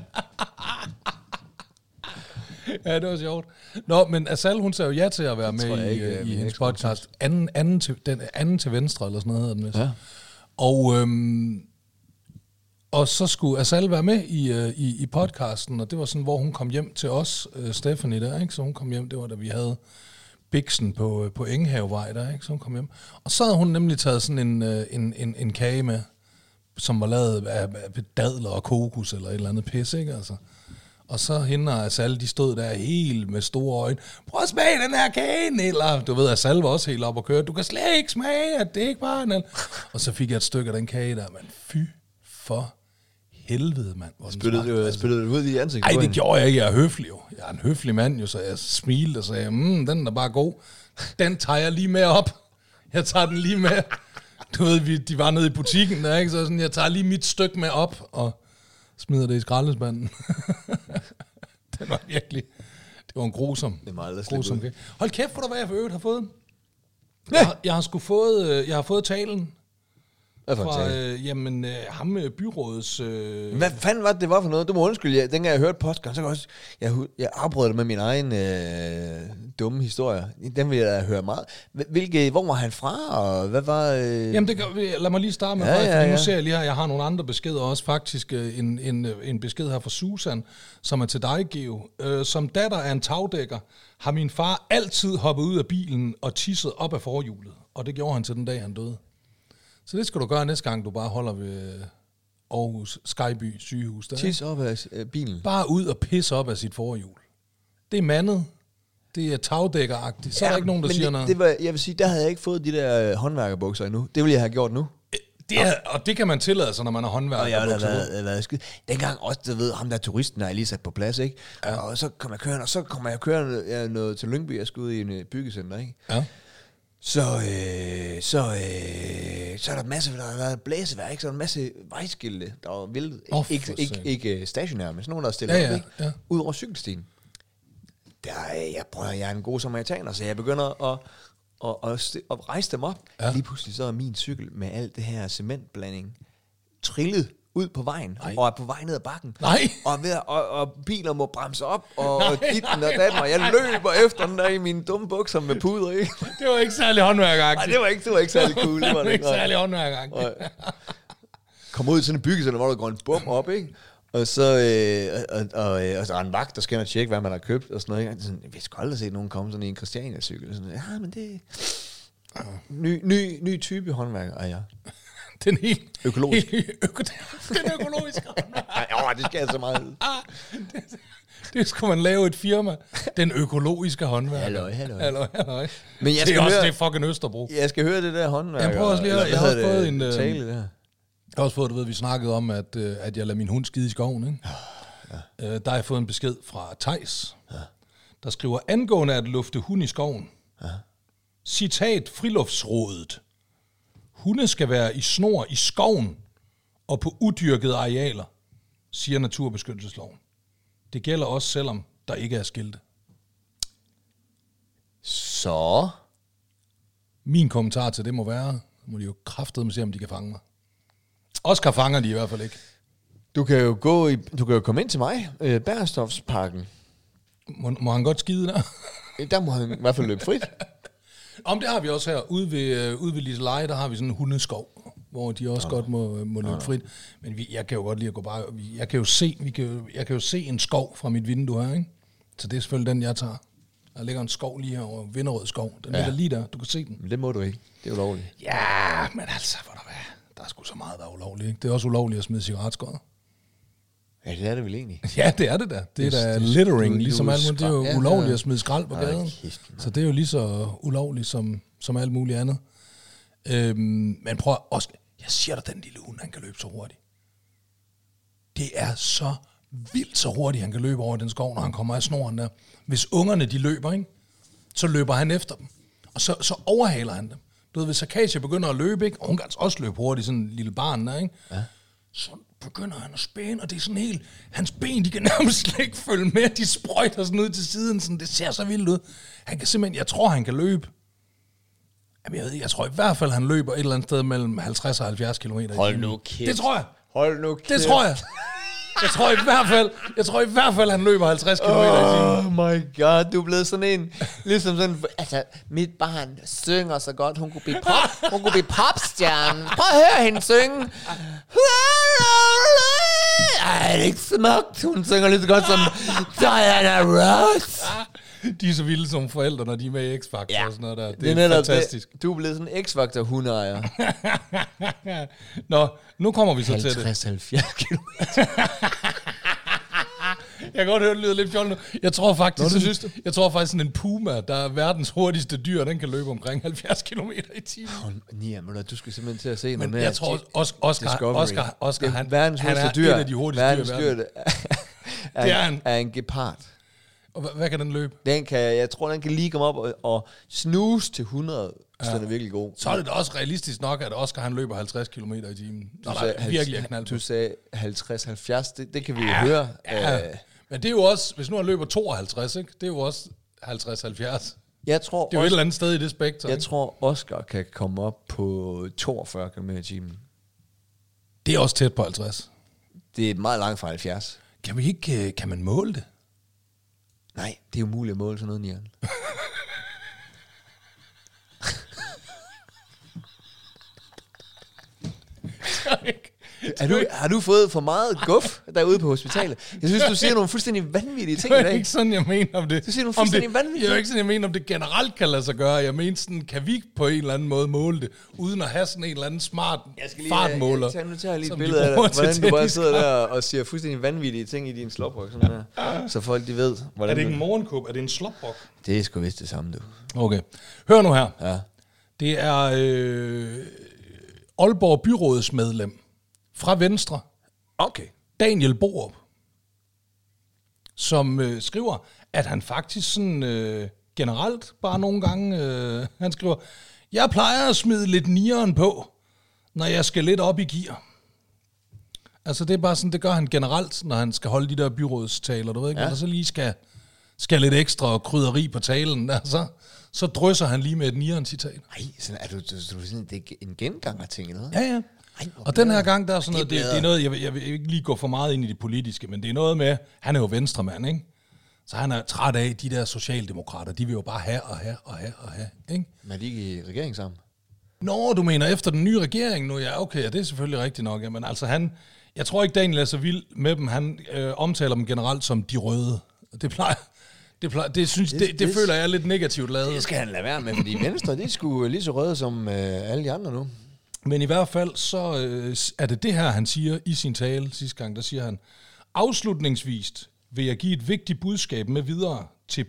Ja, det var sjovt. Nå, men Asal, hun sagde jo ja til at være det med ikke, i, i hendes podcast. Anden, anden, til, den anden til venstre, eller sådan noget hedder den vist. Ja. Og, øhm, og så skulle Asal være med i, øh, i, i podcasten, og det var sådan, hvor hun kom hjem til os, øh, Stephanie der, ikke? Så hun kom hjem, det var da vi havde Bixen på, på Engehavevej der, ikke? Så hun kom hjem. Og så havde hun nemlig taget sådan en, en, en, en kage med, som var lavet af, af dadler og kokos eller et eller andet pis, ikke? Altså. Og så hende og Asal, de stod der helt med store øjne. Prøv at smage den her kage, eller du ved, Asal var også helt op og køre. Du kan slet ikke smage, at det ikke bare en. Og så fik jeg et stykke af den kage der, men fy for helvede, mand. Spyttede du, altså. Spyttede du ud i ansigtet? Nej, det gjorde jeg ikke. Jeg er høflig jo. Jeg er en høflig mand jo, så jeg smilte og sagde, mm, den er bare god. Den tager jeg lige med op. Jeg tager den lige med. Du ved, vi, de var nede i butikken der, ikke? Så sådan, jeg tager lige mit stykke med op og smider det i skraldespanden. Den var virkelig... Det var en grusom. Det er meget grusom. Hold kæft, for hvad jeg for øvrigt har fået. Ja. Jeg, har, jeg har sgu fået... Jeg har fået talen. Fra, øh, jamen, øh, ham med byrådets... Øh... Hvad fanden var det, det var for noget? Du må undskylde, jeg, dengang jeg hørte podcast, så kan jeg også... Jeg, jeg afbrød det med min egen øh, dumme historie. Den vil jeg høre meget. Hvilke, hvor var han fra, og hvad var... Øh... Jamen, det kan, lad mig lige starte med, ja, ja, ja. Nu ser jeg lige her, jeg har nogle andre beskeder også, faktisk en, en, en besked her fra Susan, som er til dig, Geo. Øh, som datter af en tagdækker, har min far altid hoppet ud af bilen og tisset op af forhjulet. Og det gjorde han til den dag, han døde. Så det skal du gøre næste gang, du bare holder ved Aarhus Skyby sygehus. Der, Tis op af bilen? Bare ud og pisse op af sit forhjul. Det er mandet. Det er tagdækkeragtigt. Så ja, er der ikke nogen, der men siger det, noget. Det var, jeg vil sige, der havde jeg ikke fået de der øh, håndværkerbukser endnu. Det ville jeg have gjort nu. Det er, og det kan man tillade sig, når man er håndværker. Og jeg har været, været skid. Dengang også, du ved, ham der turisten er lige sat på plads, ikke? Ja. Og så kommer jeg kørende, og så kommer jeg kørende ja, noget til Lyngby, jeg skal ud i en byggecenter, ikke? Ja. Så, øh, så, øh, så er der masse, der har været blæsevejr, ikke? Så er der en masse vejskilte, der var vildt. Oh, ikke, ikke, ikke stationære, men sådan nogen, der stiller ja, op, ja, ikke? Ja. Ud over cykelstien. Der, jeg prøver, jeg er en god samaritaner, så jeg begynder at, at, at, at rejse dem op. Ja. Lige pludselig så er min cykel med alt det her cementblanding trillet ud på vejen, Nej. og er på vej ned ad bakken. Nej. Og, ved, og, og biler må bremse op, og, og ditten og datten, og jeg løber efter den der i mine dumme bukser med puder, ikke? Det var ikke særlig håndværkeragtigt. Nej, det var ikke, det var ikke særlig cool. Det var, det var ikke særlig håndværkeragtigt. Kom ud i sådan en byggecenter, hvor der går en bum op, ikke? Og så, øh, og, og, og, og så er en vagt, der skal ind og tjekke, hvad man har købt, og sådan noget, ikke? Sådan, jeg skal aldrig se nogen komme sådan i en Christiania-cykel. Sådan, ja, men det ny, ny, ny type håndværker er jeg. Den helt økologisk. Helt, øko, den økologiske håndværker. Ja, det skal jeg så meget ud. det, det skulle man lave et firma. Den økologiske håndværker. Halløj, halløj. Halløj, halløj. Men jeg det er skal også høre, det fucking Østerbro. Jeg skal høre det der håndværker. Jeg prøver også lige, jeg, jeg har også fået en tale der. Jeg har også fået, du ved, vi snakkede om, at, at jeg lader min hund skide i skoven, ikke? Ja. Der har jeg fået en besked fra Theis, ja. Der skriver, angående at lufte hund i skoven. Ja. Citat Friluftsrådet. Hunde skal være i snor i skoven og på udyrkede arealer, siger Naturbeskyttelsesloven. Det gælder også, selvom der ikke er skilte. Så? Min kommentar til det må være, må de jo kraftedeme se, om de kan fange mig. Oscar fanger de i hvert fald ikke. Du kan jo gå i, du kan jo komme ind til mig, øh, Bærestofsparken. Må, må han godt skide der? Der må han i hvert fald løbe frit. Om det har vi også her, ude ved, ude ved Liseleje, der har vi sådan en hundeskov, hvor de også ja. godt må, må løbe ja. frit. Men vi, jeg kan jo godt lide at gå bare, jeg kan jo se, vi kan, jeg kan jo se en skov fra mit vindue her, ikke? Så det er selvfølgelig den, jeg tager. Der ligger en skov lige her over Vinderød skov. Den ja. ligger lige der, du kan se den. Men det må du ikke, det er ulovligt. Ja, men altså, hvor der hvad? Der er sgu så meget, der er ulovligt, ikke? Det er også ulovligt at smide cigaretskåret. Ja, det er det vel egentlig. Ja, det er det da. Det er da littering, ligesom alt muligt. Det er jo ja, ulovligt ja. at smide skrald på gaden. Kæft, så det er jo lige så ulovligt som, som alt muligt andet. Øhm, men prøv at, jeg siger dig, den lille hund, han kan løbe så hurtigt. Det er så vildt så hurtigt, han kan løbe over den skov, når han kommer af snoren der. Hvis ungerne, de løber, ikke, så løber han efter dem. Og så, så overhaler han dem. Du ved, hvis Akacia begynder at løbe, ikke, og hun kan altså også løbe hurtigt, sådan en lille barn der, ikke, ja. Så begynder han at spæne, og det er sådan helt, hans ben, de kan nærmest slet ikke følge med, de sprøjter sådan ud til siden, sådan, det ser så vildt ud. Han kan simpelthen, jeg tror, han kan løbe. Jamen, jeg ved ikke, jeg tror i hvert fald, han løber et eller andet sted mellem halvtreds og halvfjerds kilometer. Hold nu kæft. Det tror jeg. Hold nu kæft. Det tror jeg. Jeg tror i hvert fald, jeg tror i hvert fald, han løber halvtreds kilometer i timen. Oh my god, du er blevet sådan en, ligesom sådan, altså, mit barn synger så godt, hun kunne blive pop, hun kunne blive popstjernen. Prøv at høre hende synge. Ej, det er ikke smukt. Hun synger lige så godt som Diana Ross. De er så vilde som forældre, når de er med i X-Factor ja. og sådan noget der. Det, det er, er fantastisk. Det, du er blevet sådan en X-Factor-hundeejer. Nå, nu kommer vi så til det. halvtreds til halvfjerds kilometer. Jeg kan godt høre, det lyder lidt fjollet nu. Jeg tror faktisk, Nå, sådan, synes du? jeg tror faktisk sådan en puma, der er verdens hurtigste dyr, den kan løbe omkring halvfjerds kilometer i timen. Oh, Nia, men du skal simpelthen til at se noget Men mere. jeg tror, Oscar, Oscar, Oscar, Oscar han, verdens han er dyr. et af de hurtigste verdens dyr i verden. er, det er han. Er en gepard. Og hvad, hvad kan den løbe? Den kan, jeg tror, den kan lige komme op og, og snuse til hundrede, ja. Så den er virkelig god. Så er det da også realistisk nok, at Oscar han løber halvtreds kilometer i timen. Du Nå, sagde, virkelig er knald. Du sagde halvtreds til halvfjerds, det, det kan vi jo ja, høre. Ja. Uh, Men det er jo også, hvis nu han løber tooghalvtreds, ikke? Det er jo også halvtreds til halvfjerds. Jeg tror det er jo Oscar, et eller andet sted i det spektrum. Jeg ikke? tror, Oscar kan komme op på toogfyrre kilometer i timen. Det er også tæt på halvtreds. Det er meget langt fra halvfjerds. Kan vi ikke, kan man måle det? Nej, det er umuligt at måle sådan noget, Nian. Er du, har du fået for meget guf derude på hospitalet? Jeg synes, du siger nogle fuldstændig vanvittige ting i Det er dag. ikke sådan, jeg mener om det. Du siger nogle om fuldstændig det, vanvittige Jeg er ting. ikke sådan, jeg mener, om det generelt kan lade sig gøre. Jeg mener sådan, kan vi på en eller anden måde måle det, uden at have sådan en eller anden smart fartmåler? Jeg, jeg, nu tager jeg lige et som billede de af bruger dig, hvordan til du bare tennis. sidder der og siger fuldstændig vanvittige ting i din slåbrok, sådan der. Så folk de ved, hvordan Er det ikke du... en morgenkåb? Er det en slåbrok? Det er sgu vist det samme, du. Okay. Hør nu her. Ja. Det er øh, Aalborg byrådsmedlem fra Venstre, Okay. Daniel Borup, som øh, skriver, at han faktisk sådan øh, generelt bare nogle gange, øh, han skriver, jeg plejer at smide lidt nieren på, når jeg skal lidt op i gear. Altså det er bare sådan, det gør han generelt, når han skal holde de der byrådstaler, du ved ikke, ja. Når der så lige skal, skal lidt ekstra krydderi på talen, der, så, så drysser han lige med et nieren-citat. Ej, sådan, er du, du, du, du sådan, det er en genganger ting, eller noget? Ja, ja. Ej, Og den her gang, der er sådan noget, det er det, det er noget, jeg vil, jeg vil ikke lige gå for meget ind i det politiske, men det er noget med, han er jo venstremand, ikke? Så han er træt af, de der socialdemokrater, de vil jo bare have og have og have og have, ikke? Men er de ikke i regering sammen? Nå, du mener efter den nye regering nu, ja, okay, ja, det er selvfølgelig rigtigt nok, ja, men altså han, jeg tror ikke, Daniel er så vild med dem, han øh, omtaler dem generelt som de røde. Det plejer, det, plejer, det, synes, det, det, det, det føler jeg er lidt negativt lavet. Det skal han lade være med, fordi Venstre, de er sgu lige så røde som øh, alle de andre nu. Men i hvert fald, så øh, er det det her, han siger i sin tale sidste gang, der siger han, afslutningsvis vil jeg give et vigtigt budskab med videre til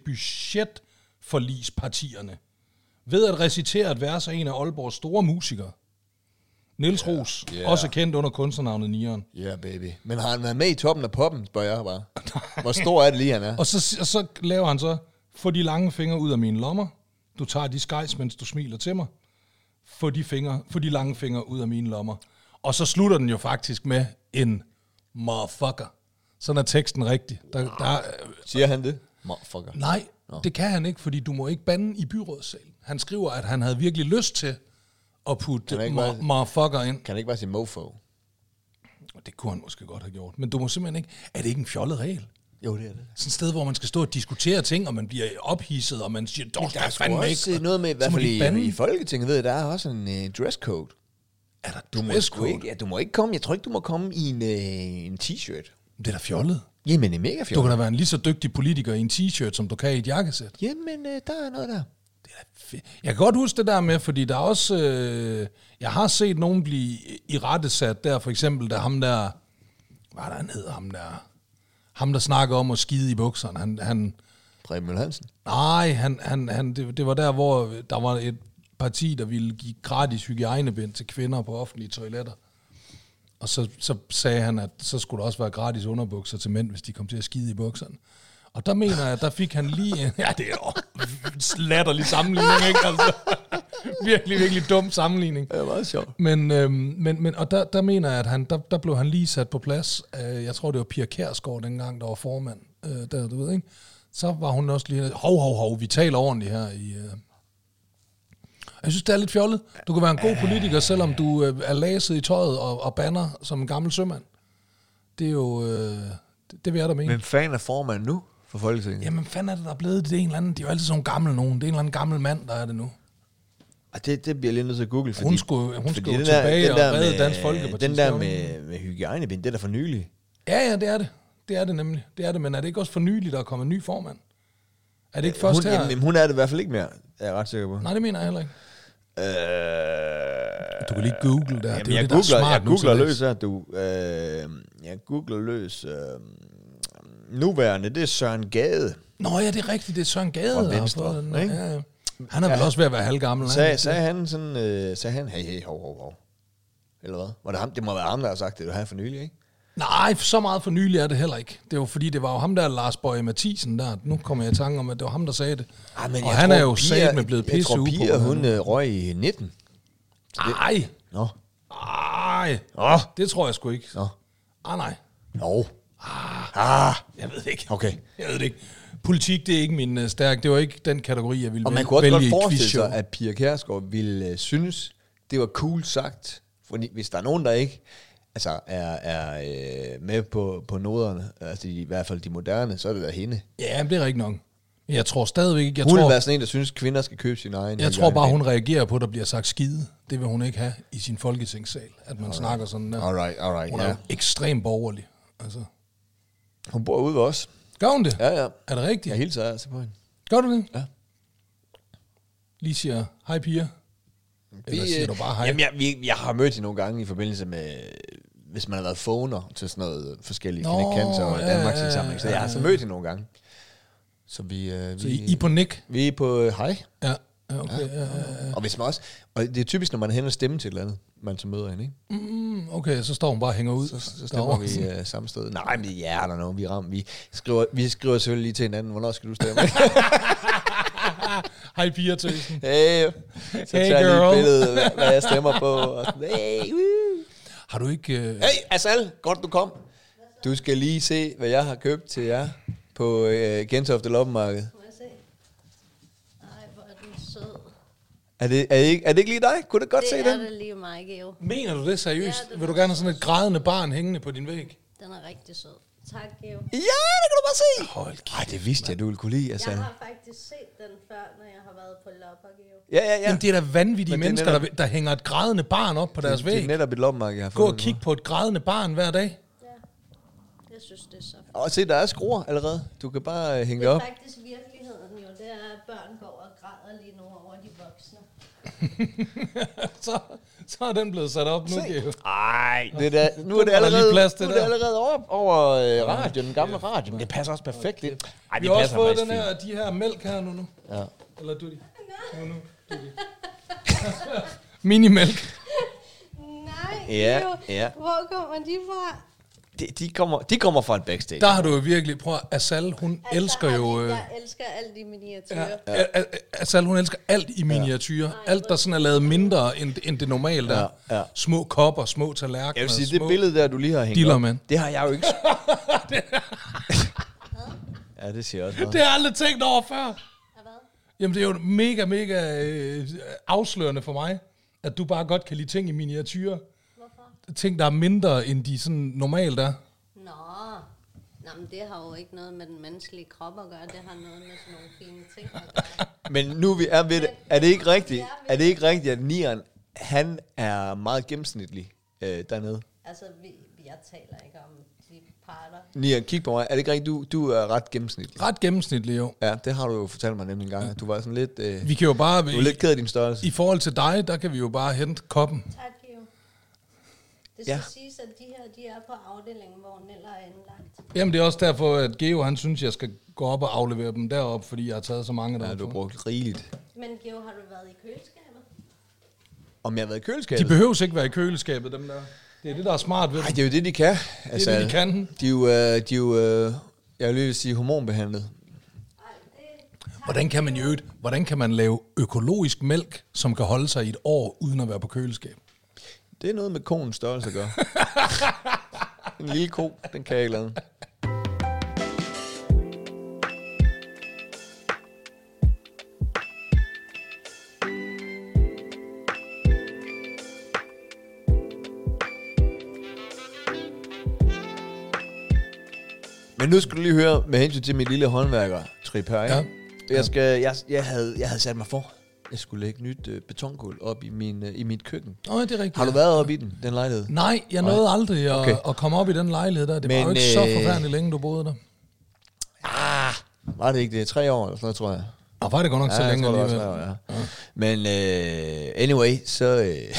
budgetforligspartierne, ved at recitere et vers af en af Aalborgs store musikere, Niels yeah, Ros, yeah. også kendt under kunstnernavnet Nieren. Ja, yeah, baby. Men har han været med i toppen af poppen, spørger jeg bare. Hvor stor er det lige, han er? Og så, og så laver han så, få de lange fingre ud af mine lommer, du tager de skejs, mens du smiler til mig, få de, fingre, få de lange fingre ud af mine lommer. Og så slutter den jo faktisk med en motherfucker. Sådan er teksten rigtig. Der, der, Siger han det? Motherfucker. Nej, no. Det kan han ikke, fordi du må ikke bande i byrådssalen. Han skriver, at han havde virkelig lyst til at putte bare, motherfucker ind. Kan han ikke bare sige mofo? Det kunne han måske godt have gjort. Men du må simpelthen ikke... Er det ikke en fjollet regel? Jo, det er det. Sådan et sted, hvor man skal stå og diskutere ting, og man bliver ophidset, og man siger, der er sgu også ikke, noget med, i hvert fald i, i Folketinget, ved jeg, der er også en uh, dresscode. Er der du dresscode? Må ikke, ja, du må ikke komme, jeg tror ikke, du må komme i en, uh, en t-shirt. Det er da fjollet. Jamen, det er mega fjollet. Du kan da være en lige så dygtig politiker i en t-shirt, som du kan i et jakkesæt. Jamen, uh, der er noget der. Det er fedt. Jeg kan godt huske det der med, fordi der er også... Øh, jeg har set nogen blive i rettesat der, for eksempel, der ham der... Hvad er der, han hedder ham der? Ham, der snakker om at skide i bukserne. Han, han, Preben Møller Hansen? Nej, han, han, han, det, det var der, hvor der var et parti, der ville give gratis hygiejnebind til kvinder på offentlige toiletter. Og så, så sagde han, at så skulle der også være gratis underbukser til mænd, hvis de kom til at skide i bukserne. Og der mener jeg, at der fik han lige en... Ja, det er jo latterlig sammenligning, ikke? Altså, virkelig, virkelig dum sammenligning. Det er meget sjovt. Men, øhm, men, men og der, der mener jeg, at han, der, der blev han lige sat på plads. Uh, jeg tror, det var Pia Kjærsgaard dengang, der var formand. Uh, der, du ved, ikke? Så var hun også lige... Hov, hov, hov, vi taler ordentligt her i... Uh... Jeg synes, det er lidt fjollet. Du kan være en god politiker, selvom du uh, er læset i tøjet og, og banner som en gammel sømand. Det er jo... Uh, det, det vil jeg da mene. Men fan er formand nu for Folketinget? Jamen, fanden er det, der er blevet det? Det er en eller anden... Det er jo altid sådan en gammel nogen. Det er en eller anden gammel mand, der er det nu. Og det, det bliver jeg lige nødt til at google, fordi... Hun skulle, hun skulle den tilbage der, og redde med, Dansk Folkeparti. Den der med, med hygiejnebind, det er der for nylig. Ja, ja, det er det. Det er det nemlig. Det er det, men er det ikke også for nylig, der er kommet en ny formand? Er det ikke først hun, her? Jamen, hun er det i hvert fald ikke mere, er jeg ret sikker på. Nej, det mener jeg heller ikke. Øh, du kan lige google der. Jamen, det er jeg, det, googler, der er smart jeg googler nu, løs her, du. Øh, jeg googler løs... Øh, nuværende, det er Søren Gade. Nå ja, det er rigtigt, det er Søren Gade. Fra Venstre, den, ikke? Ja, ja. Han er vel ja, også ved at være halvgammel. Sagde, sagde han sådan, øh, sagde han, hey, hey, hov, hov, hov. Eller hvad? Var det, ham? Det må være ham, der har sagt det, du har for nylig, ikke? Nej, så meget for nylig er det heller ikke. Det er jo fordi, det var jo ham der, Lars Boje Mathisen der. Nu kommer jeg i tanke om, at det var ham, der sagde det. Ej, men og han tror, er jo Pia, sagt med blevet pisse uge på. Jeg tror, Pia, hun øh, røg i nitten. Nej. Nå. Nej. Nå. Det tror jeg sgu ikke. Nå. Ah, nej. Nå. Ah. ah. Jeg ved det ikke. Okay. Jeg ved det ikke. Politik, det er ikke min uh, stærk. Det var ikke den kategori, jeg ville og vælge. Og man kunne også godt forestille sig, at Pia Kjærsgaard ville uh, synes, det var cool sagt. Fordi hvis der er nogen, der ikke altså, er, er øh, med på, på noderne, altså i hvert fald de moderne, så er det da hende. Ja, det er rigtigt nok. Jeg tror stadigvæk ikke... Jeg Hun tror, vil være sådan en, der synes, kvinder skal købe sin egen. Jeg tror bare, hun reagerer på, at der bliver sagt skide. Det vil hun ikke have i sin folketingssal, at man alright. snakker sådan der. Alright, alright, hun er ja. ekstremt borgerlig. Altså. Hun bor ude ved os. Gør hun det? Ja, ja. Er det rigtigt? Jeg hilser altså på hende. Gør du det? Ja. Lige siger, hej piger. Eller vi, siger du bare hej? Jamen, jeg, vi, jeg har mødt hende nogle gange i forbindelse med, hvis man har været phoner til sådan noget forskellige Knæk-Cancer og ja, Danmarks ja, indsamling. Så jeg har altså mødt hende nogle gange. Så vi, øh, så vi, I er på Nick? Vi er på øh, hej. Ja. Ja, okay. Ja, ja, ja, ja. Og hvis man også, og det er typisk, når man hænder stemme til et eller andet, man så møder hende, ikke? Mm, okay, så står hun bare og hænger ud. Så, så stemmer vi uh, samme sted. Nej, men ja, der er noget, vi rammer. Vi skriver, vi skriver selvfølgelig lige til hinanden, hvornår skal du stemme? Hej piger tøsen. Hey, så hey, tager jeg girl. lige et billede, hvad jeg stemmer på. Og sådan, hey, woo. Har du ikke... Uh... Hey, Asal, godt du kom. Du skal lige se, hvad jeg har købt til jer på uh, Gentofte Loppemarked. Er det, er, det ikke, er det ikke lige dig? Kunne du godt det se den? den? Det er det lige mig, Geo. Mener du det seriøst? Ja, det Vil du gerne have sådan et grædende barn hængende på din væg? Den er rigtig sød. Tak, Geo. Ja, det kan du bare se. Hold Ej, det vidste jeg, du ville kunne lide, Asal. Jeg har faktisk set den før, når jeg har været på lopper, Geo. Ja, ja, ja. Jamen, det er da vanvittige mennesker, netop, der, der hænger et grædende barn op på deres det, væg. det er netop et loppemarked, jeg har Gå og kig på et grædende barn hver dag. Ja, jeg synes, det er så fedt. Og se, der er skruer allerede. Du kan bare uh, hænge Det det er op. faktisk virkeligheden jo, det er, at børn går og græder lige nu over de voksne. så, så er den blevet sat op nu, Geo. Ej, det der, nu er det Der er lige allerede, plads til nu er det der. allerede over, over øh, radioen, den gamle radio. Men det passer også perfekt ind. Ej, Vi det har også passer fået faktisk den her, fint. de her mælk her nu. nu. Ja. Eller du de? Nu, nu. Du de. Minimælk. Nej, Ja, Geo. ja. Hvor kommer de fra? De, de, kommer, de kommer fra et backstage. Der har du jo virkelig... Prøv at Asal, hun Altså, elsker jo... Arne, Øh, jeg elsker alt i miniatyrer. ja, ja. Asal, hun elsker alt i miniatyrer. Ja. Alt, der sådan er lavet mindre, end, end det normale der. Ja, ja. Små kopper, små tallerkener. Jeg vil sige, små det billede der, du lige har hængt diller, op, man. det har jeg jo ikke... Ja, det siger også noget. Det har jeg aldrig tænkt over før. Ja, hvad? Jamen, det er jo mega, mega øh, afslørende for mig, at du bare godt kan lide ting i miniatyrer. Hvorfor? Ting, der er mindre, end de sådan normalt er. Nå, Nå men det har jo ikke noget med den menneskelige krop at gøre. Det har noget med sådan nogle fine ting at gøre. Men nu vi er ved det, er det ikke rigtigt, er det ikke rigtigt, at Nieren, han er meget gennemsnitlig øh, dernede? Altså, vi, jeg taler ikke om de parter. Nieren, kig på mig. Er det ikke rigtigt, du, du er ret gennemsnitlig? Ret gennemsnitlig, jo. Ja, det har du jo fortalt mig nemlig en gang, at du var sådan lidt... Øh, Vi kan jo bare... du var lidt ked af din størrelse. I forhold til dig, der kan vi jo bare hente koppen. Tak, Geo. Det skal Ja. ja. siges, at de her, de er på afdelingen, hvor Nella er indlagt. Jamen, det er også derfor, at Geo, han synes, jeg skal gå op og aflevere dem derop, fordi jeg har taget så mange Ja, derop. du har brugt rigeligt. Men Geo, har du været i køleskabet? Om jeg har været i køleskabet? De behøves ikke være i køleskabet, dem der. Det er det, der er smart ved Nej, dem. det er jo det, de kan. Altså, det, de kan. De er jo, øh, de er jo øh, jeg vil lige sige, hormonbehandlet. Hvordan kan man i øvrigt, hvordan kan man lave økologisk mælk, som kan holde sig i et år, uden at være på køleskab? Det er noget med koens størrelse at gøre. En lille ko, den kan jeg ikke lade. Men nu skal du lige høre med hensyn til mit lille håndværker-trip her, ikke? Ja. Jeg, skal, jeg, jeg, havde, jeg havde sat mig for, jeg skulle lægge nyt øh, betonkul op i, min, øh, i mit køkken. Nå, det er rigtigt. Har du været oppe i den, den lejlighed? Nej, jeg nåede aldrig at, Okay. at komme op i den lejlighed der. Det Men, var jo ikke så øh, forfærdeligt længe, du boede der. Ah, var det ikke det? Tre år eller sådan noget, tror jeg. Og var det godt nok Ja, så jeg længe tror, det var alligevel. tre år, ja. Men øh, anyway, så... Øh,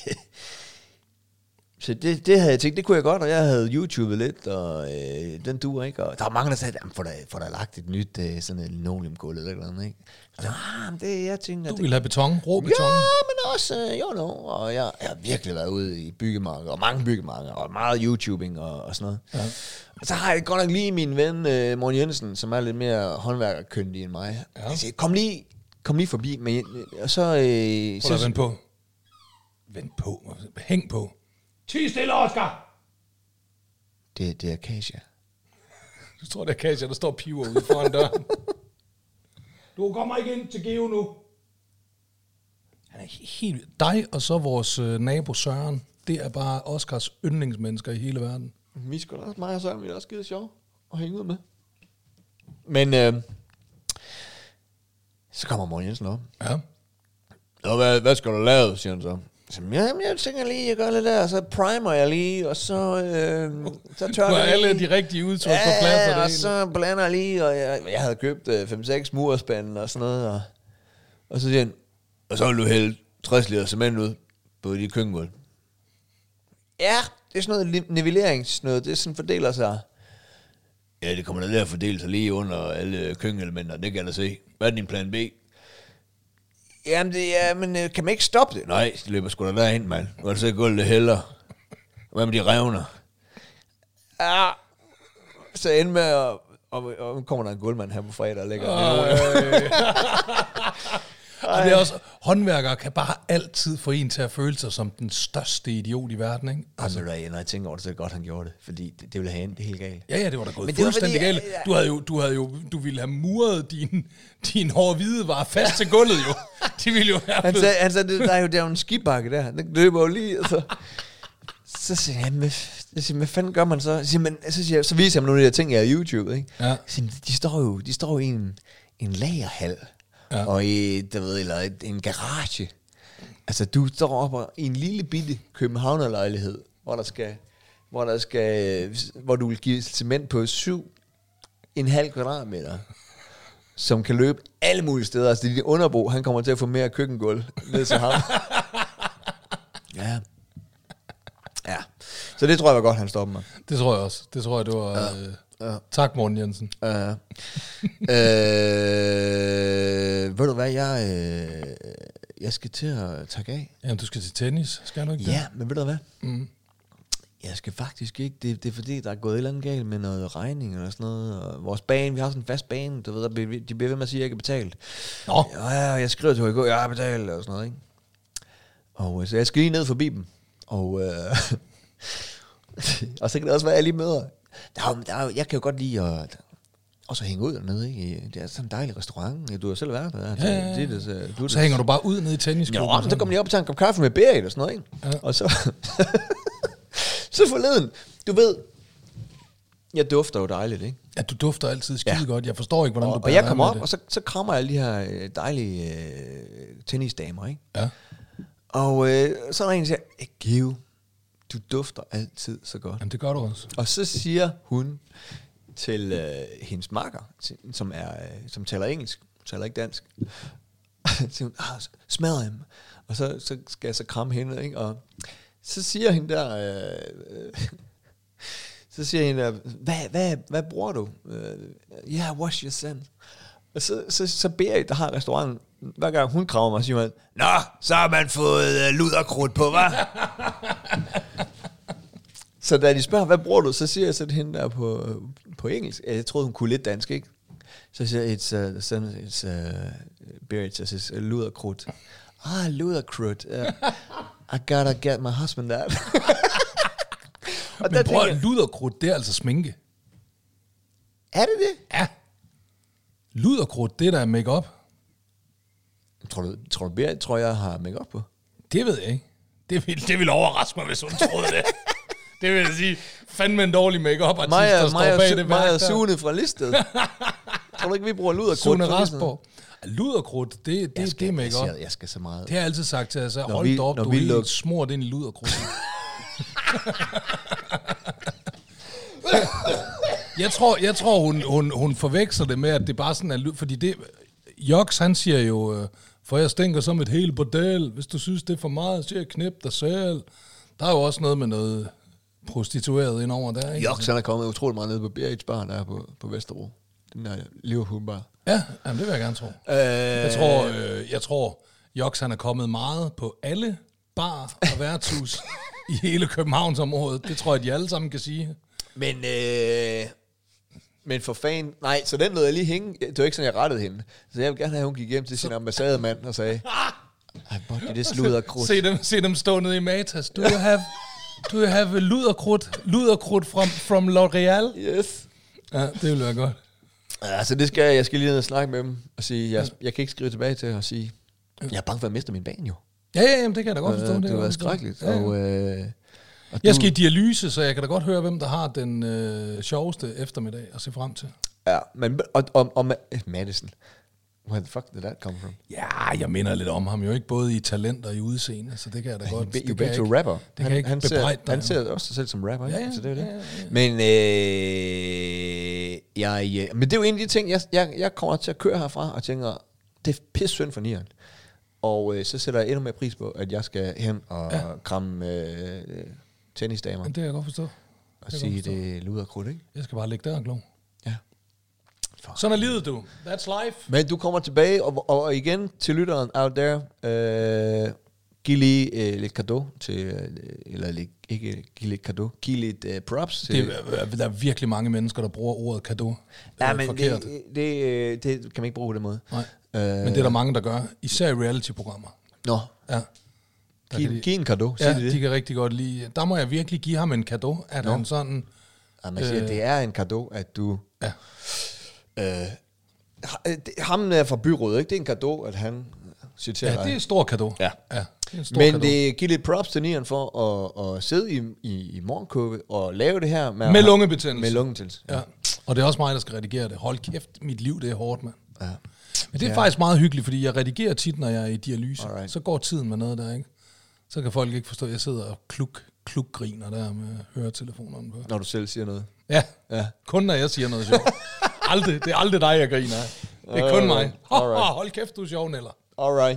så det, det havde jeg tænkt, det kunne jeg godt, og jeg havde YouTubet lidt, og øh, den duer ikke. Og der var mange, der sagde, får der, får der lagt et nyt øh, sådan et linoleumgulv eller noget andet, ikke? Så, ah, men det, jeg tænker... Du det, ville have beton, rå beton. ja, men også, øh, jo, no. Og jeg, jeg har virkelig været ude i byggemarker, og mange byggemarker, og meget YouTubing og, og sådan noget. Ja. Og så har jeg godt nok lige min ven, øh, Morten Jensen, som er lidt mere håndværkerkyndig end mig. Ja. Jeg siger, kom lige, kom lige forbi. Men, og så... Øh, Prøv at så vente på. Vent på. Hæng på. Ti stille, Oscar! det, det er Kasia. Du tror, det er Kasia, der står og piver ude foran døren. Du kommer ikke ind til Geo nu. Han er helt... Dig og så vores øh, nabo Søren, det er bare Oscars yndlingsmennesker i hele verden. Vi skal også, mig og Søren, vi er også skide sjov at hænge ud med. Men, øh, Så kommer Morten Jensen op. Ja. Nå, hvad, hvad skal du lave, siger han så. Så jamen, jeg tænker lige, jeg gør lidt der, så primer jeg lige, og så, øh, så tørrer jeg alle lige. de rigtige udtryk ja, på plads. Og, og det så blander jeg lige, og jeg, jeg havde købt øh, fem seks murspande og sådan noget, og, og så siger han, og så vil du hælde tres liter cement ud på de køkkengulv. Ja, det er sådan noget nivelleringsnød, det er sådan fordeler sig. Ja, det kommer da til at fordele sig lige under alle køkkenelementer, det kan jeg da se. Hvad er din plan B? Jamen, det er, men øh, kan man ikke stoppe det? Nej, det løber sgu da derhen, mand. Nu er det så gulvet heller. Hvad med de revner? Ja, så ender med at... Og, og nu kommer der en gulvmand her på fredag og lægger øh. Og det er også, håndværkere kan bare altid få en til at føle sig som den største idiot i verden, ikke? Altså, altså når jeg tænker over det, så er det godt, han gjorde det. Fordi det, det ville have endt det helt galt. Ja, ja, det var da gået Men det var fuldstændig fordi, galt. ja, ja. Du havde jo, du havde jo, du ville have muret din, din hårde hvide var fast til gulvet jo. De ville jo have Han sagde, han sagde der er jo der er jo en skibakke der. Den løber jo lige, altså. Så siger jeg, hvad, siger, hvad fanden gør man så? Så, siger, men, så, siger jeg, så viser jeg mig nogle af de her ting, jeg er YouTube, ikke? Ja. Så, de står jo, de står jo i en, en lagerhal. Ja. Og i, der ved, eller en garage. Altså, du står oppe i en lille bitte københavnerlejlighed, hvor der skal, hvor der skal, hvor du vil give cement på syv en halv kvadratmeter, som kan løbe alle mulige steder. Altså, det er din underbo, han kommer til at få mere køkkengulv ned til ham. Ja. Ja. Så det tror jeg var godt, han stoppede mig. Det tror jeg også. Det tror jeg, det var... Ja. Øh, ja. Tak, Morten Jensen. Ja. øh, ved du hvad, jeg, øh, jeg skal til at takke af. Jamen, du skal til tennis, skal du ikke det? Ja, men ved du hvad? Mm. Jeg skal faktisk ikke. Det, det er fordi, der er gået et eller andet galt med noget regning eller sådan noget. Og vores bane, vi har sådan en fast bane, du ved, der bliver, de bliver ved med at sige, at jeg ikke er betalt. Nå. Ja, jeg skriver til H K, jeg er betalt og sådan noget, ikke? Og så jeg skal lige ned forbi dem. Og, øh, og så kan det også være, at jeg lige møder. Der er, der er, jeg kan jo godt lide at også hænge ud dernede, ikke? Det er sådan en dejlig restaurant. Du har selv været der. Ja, ja, ja. Det, det, det, du, så hænger du bare ud nede i tennisklubben. Jo, så kommer jeg op og tager en kop kaffe med Berit og sådan noget, ikke? Ja. Og så, så forleden, du ved, jeg dufter jo dejligt, ikke? Ja, du dufter altid skide ja. godt. Jeg forstår ikke, hvordan og, du Og jeg kommer op, det. og så, så krammer jeg lige her dejlige øh, tennisdamer, ikke? Ja. Og øh, så er der en, der siger, Give, du dufter altid så godt. Jamen, det gør du også. Og så siger hun til øh, hendes makker, som, er, øh, som taler engelsk, taler ikke dansk, så siger hun, ah, smell him. Og så, så skal jeg så kramme hende, ikke? Og så siger hende der, øh, øh, så siger hende der, hvad, hvad, hvad bruger du? Uh, yeah, wash your sense. Og så, så, så Berit, der har restauranten, hver gang hun krammer mig, siger man, nå, så har man fået uh, luderkrudt på, hva'? Så da de spørger, hvad bruger du, så siger jeg så til hende der på, på engelsk. Jeg troede, hun kunne lidt dansk, ikke? Så siger jeg, it's, uh, it's uh, Berit, så siger uh, luderkrudt. Ah, luderkrudt. Uh, I gotta get my husband that. Og men prøv, luderkrudt, det er altså sminke. Er det det? Ja. Luderkrudt, det der er make-up. Tror du, tror du Berit, tror jeg har make-up på? Det ved jeg ikke. Det vil, det vil overraske mig, hvis hun troede det. Det vil jeg sige, fandme en dårlig make-up artist, der står bag det værk. Maja Sune fra Listed. Tror du ikke, vi bruger luderkrudt? Sune Rasborg. Luderkrudt, det, det, skal, det er make-up. Jeg, jeg skal så meget. Det har jeg altid sagt til at sige, hold vi, da op, du er helt luk... smurt ind i luderkrudt. jeg tror, jeg tror hun, hun, hun forveksler det med, at det bare sådan er... Fordi det... Joks, han siger jo, for jeg stinker som et helt bordel. Hvis du synes, det er for meget, så siger jeg, knip dig selv. Der er jo også noget med noget prostitueret indover der, ikke? Joks, han er kommet utrolig meget ned på Berits bar, der er på, på Vesterbro. Den der Liverpool bar. Ja, jamen, det vil jeg gerne tro. Øh... Jeg tror, øh, jeg tror Joks, han er kommet meget på alle bar og værtshus i hele Københavnsområdet. Det tror jeg, de alle sammen kan sige. Men, øh, men for fan... Nej, så den nåede jeg lige hænge. Det var ikke sådan, jeg rettede hende. Så jeg vil gerne have, at hun gik hjem til sin ambassademand og sagde, I bought you this luderkrudt. Se dem, se dem stå nede i Matas. Do you have, do you have luderkrudt, luderkrudt from, from L'Oreal? Yes. Ja, det vil være godt. Altså, det skal jeg. Jeg skal lige ned og snakke med dem og sige, jeg, jeg kan ikke skrive tilbage til og sige, jeg er bange for at miste min bane jo. Ja, ja, jamen, det kan jeg da godt forstå. Øh, det det var skrækkeligt. Ja, ja. Og, øh, og jeg du... skal i dialyse, så jeg kan da godt høre, hvem der har den øh, sjoveste eftermiddag at se frem til. Ja, men og, og, og Madison. Where the fuck did that come from? Ja, jeg minder lidt om ham jo ikke, både i talent og i udseende, så det kan jeg da godt. You bet to rapper. Det kan han, jeg ikke han, bebrejde ser, dig. han ser også sig selv som rapper, ja, ikke? ja, Så det er det. ja, ja, ja. Men, øh, jeg, ja, men det er jo en af de ting, jeg, jeg, jeg kommer til at køre herfra og tænker, det er pisse synd for nieren. Og øh, så sætter jeg endnu mere pris på, at jeg skal hen og ja. kramme øh, tennisdamer. Men det kan jeg godt forstå. Og sige, det er luderkrudt, ikke? Jeg skal bare ligge der og glo. Ja. Sådan er livet, du. That's life. Men du kommer tilbage, og, og igen til lytteren out there, øh, giv lige øh, lidt cadeau til, øh, eller lidt, ikke giv lidt cadeau, giv lidt øh, props til. Det er, der er virkelig mange mennesker, der bruger ordet cadeau. Ja, øh, men forkert. det, det, det kan man ikke bruge på den måde. Nej, øh, men det er der mange, der gør. Især i reality-programmer. Nå, Ja. giv, de, giv en cadeau, sig ja, det. de kan rigtig godt lide. Der må jeg virkelig give ham en cadeau, at Nå. han sådan... Ja, man siger, øh, det er en cadeau, at du... Ja. Øh, ham er fra byrådet, ikke? Det er en cadeau, at han citerer Ja, det er en stor cadeau. Ja. ja det er en stor Men cadeau. det giver lidt props til nieren for at, at sidde i, i, i morgenkåbe og lave det her med, Med lungebetændelse. Med lungebetændelse. Ja. Og det er også mig, der skal redigere det. Hold kæft, mit liv, det er hårdt, mand. Ja. Men det er Ja. faktisk meget hyggeligt, fordi jeg redigerer tit, når jeg er i dialyse. Alright. Så går tiden med noget der, ikke? Så kan folk ikke forstå, at jeg sidder og kluk, kluk-griner der med høretelefonerne på. Når du selv siger noget. Ja, Ja. kun når jeg siger noget sjovt. aldrig, det er aldrig dig, jeg griner af. Det er kun mig. Alright. Hold kæft, du er sjov, Neller. Alright.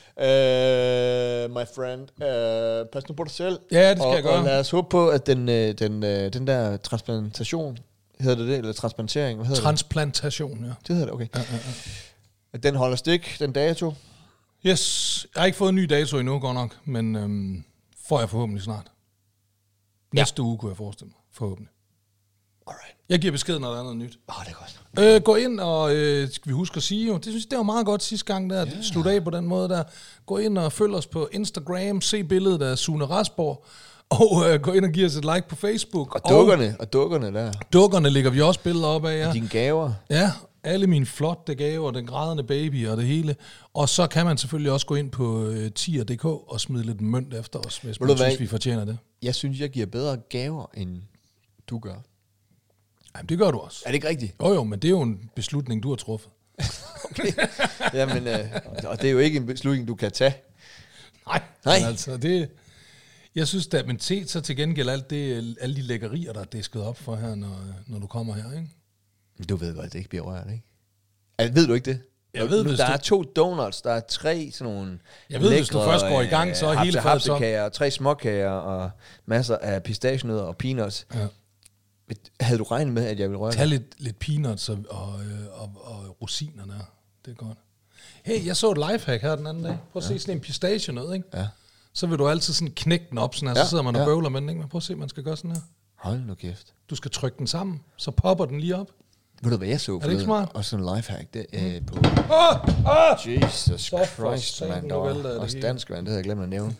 Uh, my friend, uh, pas nu på dig selv. Ja, det skal og, jeg gøre. Og lad os håbe på, at den, øh, den, øh, den der transplantation, hedder det det, eller transplantering, hvad hedder Transplantation, ja. det? Det hedder det, okay. Ja, ja, ja. At den holder stik, den dato. Yes, jeg har ikke fået en ny dato endnu, godt nok, men øhm, får jeg forhåbentlig snart. Næste ja. uge kunne jeg forestille mig, forhåbentlig. Alright. Jeg giver besked, når der er noget nyt. Åh, oh, det er godt. Øh, gå ind og, øh, skal vi huske at sige jo, det synes jeg, det var meget godt sidste gang der, yeah. Slut af på den måde der. Gå ind og følg os på Instagram, se billedet af Sune Rasborg, og øh, gå ind og give os et like på Facebook. Og dukkerne, og, og dukkerne der. Dukkerne lægger vi også billeder op af, ja. Dine gaver. Ja, alle mine flotte gaver, den grædende baby og det hele. Og så kan man selvfølgelig også gå ind på øh, tier punktum d k og smide lidt mønt efter os, hvis man synes, vi fortjener det. Jeg synes, jeg giver bedre gaver, end du gør. Jamen, det gør du også. Er det ikke rigtigt? Jo jo, men det er jo en beslutning, du har truffet. Okay. Jamen, øh, og det er jo ikke en beslutning, du kan tage. Nej, Nej. Men altså det... Jeg synes da, men se så til gengæld alt det, alle de lækkerier, der er disket op for her, når, når du kommer her, ikke? Du ved godt, at det ikke bliver rørt, ikke? Altså, ved du ikke det? Jeg ved, nu, hvis der du- er to donuts, der er tre sådan nogle... Jeg ved, hvis du først går i gang, så er øh, hele fadet så- hapsekager, og tre småkager, og masser af pistachienødder og peanuts. Ja. Havde du regnet med, at jeg ville røre Tag det? lidt, lidt peanuts og, og, øh, og, og rosinerne. Det er godt. Hey, jeg så et lifehack her den anden dag. Prøv at ja. se sådan en pistachienød, ikke? Ja. Så vil du altid sådan knække den op, sådan her, Ja, så sidder man og ja. bøvler med den, ikke? Men prøv at se, man skal gøre sådan her. Hold nu kæft. Du skal trykke den sammen, så popper den lige op. Ved du, hvad jeg så? det ikke smart? Og sådan en lifehack, det er på... Ah! Ah! Jesus Så for Christ, satan, mand. Der du vælter var det også hele. dansk, mand. Det havde jeg glemt at nævne.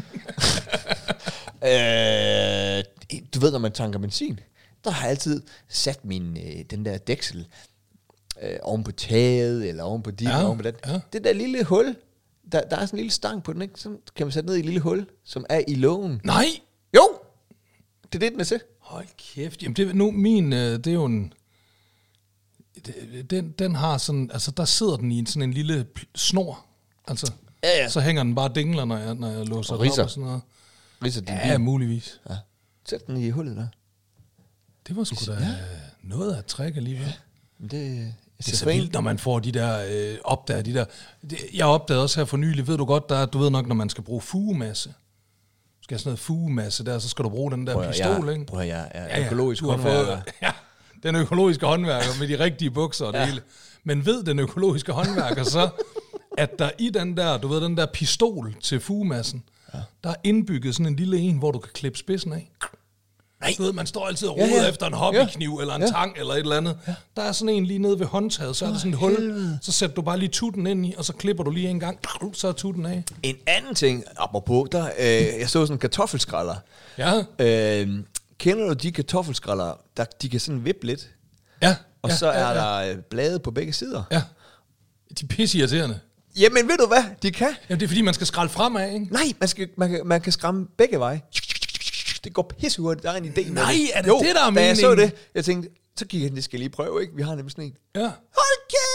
øh, du ved, når man tanker benzin, der har jeg altid sat min, øh, den der dæksel øh, oven på taget, eller oven på dit, Ja, oven på den. ja. Det der lille hul, der, der er sådan en lille stang på den, ikke? Så kan man sætte ned i et lille hul, som er i lågen. Nej! Jo! Det er det, den er til. Hold kæft. Jamen, det, er nu, min, øh, det er jo en... det- Den, den har sådan... Altså, der sidder den i en, sådan en lille pl- snor. Altså, Ja, ja. så hænger den bare dingler, når jeg, når jeg låser Og den op ridser. og sådan noget. Riser din Ja, bil. muligvis. Ja. Sæt den i hullet der. Det var sgu da Ja. ja. noget af et trick alligevel. Men det, Det er så vildt, når man får de der, øh, opdager de der... Det, jeg opdagede også her for nylig, ved du godt, der, er- du ved nok, når man skal bruge fugemasse. Du skal have sådan noget fugemasse der, så skal du bruge den der Prøv at- pistol, jeg, ikke? prøv at, jeg er Ja, ja, økologisk du har håndværker. fået- Ja, den økologiske håndværker med de rigtige bukser og det Ja. hele. Men ved den økologiske håndværker så, at der i den der, du ved, den der pistol til fugemassen, ja. der er indbygget sådan en lille en, hvor du kan klippe spidsen af. Nej. Du ved, man står altid og roder Ja, ja. efter en hobbykniv, ja. eller en Ja. tang, eller et eller andet. Ja. Der er sådan en lige nede ved håndtaget, så er der sådan et hul. Så sætter du bare lige tutten ind i, og så klipper du lige en gang, så er tutten af. En anden ting, apropos, der, øh, jeg så sådan en kartoffelskræller. Ja, Øh, kender du de kartoffelskræller, der de kan sådan vippe lidt, ja. og ja, så er ja, ja. der øh, blade på begge sider? Ja, de er pisseirriterende. Jamen ved du hvad, de kan? Jamen, det er fordi, man skal skrælle fremad, ikke? Nej, man, skal, man, kan, man kan skræmme begge veje. Det går pissehurtigt, der er en idé med Nej, er det jo, det, der er da jeg så meningen? det, jeg tænkte, så gik jeg, det skal jeg lige prøve, ikke? Vi har nemlig sådan en. Ja. Hold kæft,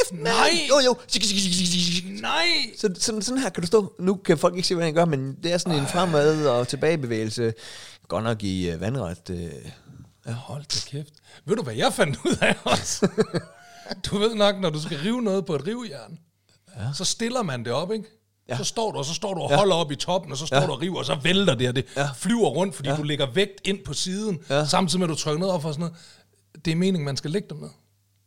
kæft, mand! Nej. Jo, jo. Nej! Så, sådan, sådan her kan du stå. Nu kan folk ikke se, hvad han gør, men det er sådan en fremad- og tilbagebevægelse. Godt nok i uh, vandret. Uh, Ja, hold da kæft. Ved du, hvad jeg fandt ud af også? Du ved nok, når du skal rive noget på et rivejern, ja. så stiller man det op, ikke? Ja. Så står du, og så står du og holder ja. op i toppen, og så står ja. du og river, og så vælter det, og det ja. flyver rundt, fordi ja. du lægger vægt ind på siden, ja. samtidig med, at du trykker ned op for sådan noget. Det er meningen, man skal lægge dem ned.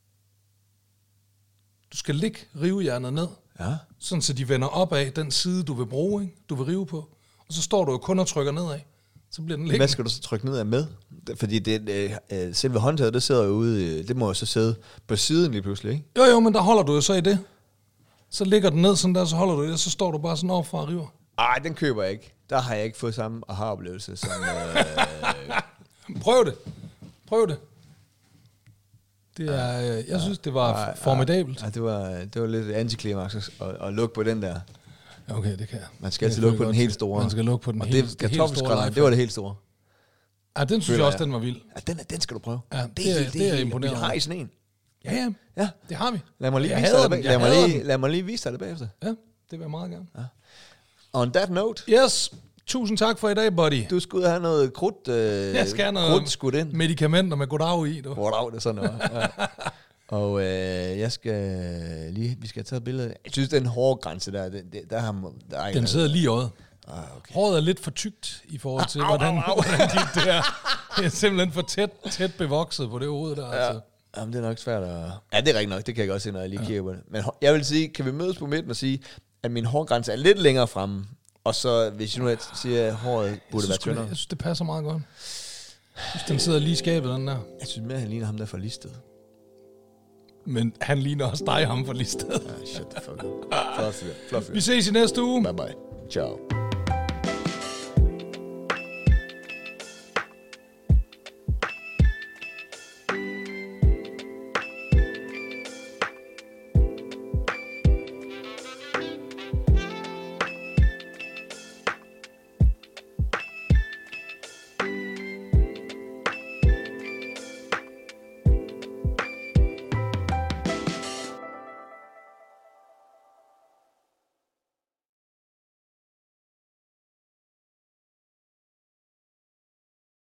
Du skal lægge rivejernet ned, ja. sådan så de vender op af den side, du vil bruge, ikke? Du vil rive på. Og så står du jo kun og trykker nedad. Så bliver den liggende. Hvad skal du så trykke nedad med? Fordi det, øh, selve håndtaget, det sidder jo ude, øh, det må jo så sidde på siden lige pludselig, ikke? Jo, jo, men der holder du jo så i det. Så ligger den ned sådan der, så holder du det, og så står du bare sådan overfra og river. Ej, den køber jeg ikke. Der har jeg ikke fået samme aha-oplevelse som... Øh... Prøv det. Prøv det. Det er, øh, jeg synes, det var ej, formidabelt. Ej, det var, det var lidt antiklimaks at, at lukke på den der. Okay, det kan jeg. Man skal altid lukke på den helt store. Man skal lukke på den og helt, det, helt store. Det var det helt store. Ja, den synes jeg også, den var vild. Ja, den, den skal du prøve. Ja, det, det, er, det, det er imponerende. Vi har i sådan en. Ja, ja, ja, det har vi. Lad mig lige, vise dig, det, lad mig lige, lad mig lige vise dig det bagefter. Ja, det vil jeg meget gerne. Ja. On that note. Yes, tusind tak for i dag, buddy. Du skulle have noget krudt, øh, jeg skal have noget skudt ind. Medicamenter med goddag i. Du. Goddag, det er sådan noget. Ja. Og øh, jeg skal lige, vi skal have taget et billede. Jeg synes, den hårde grænse der, det, det, der har... Der er den sidder lige i øjet. Ah, okay. Håret er lidt for tykt i forhold til, ah, hvordan, au, au. hvordan de der... Det er simpelthen for tæt, tæt bevokset på det hoved der. Ja. Altså. Jamen, det er nok svært at... Ja, det er rigtigt nok. Det kan jeg godt se, når jeg lige ja. kigger på det. Men jeg vil sige, kan vi mødes på midten og sige, at min hårgrænse er lidt længere fremme, og så, hvis jeg nu siger, at håret burde være tyndere. Jeg synes, det passer meget godt. Jeg synes, den sidder lige i skabet, den der. Jeg synes mere, han ligner ham der fra Listed. Men han ligner også dig, ham fra Listed. Ja, shut the fuck up. Flot, flot. Vi ses i næste uge. Bye bye. Ciao.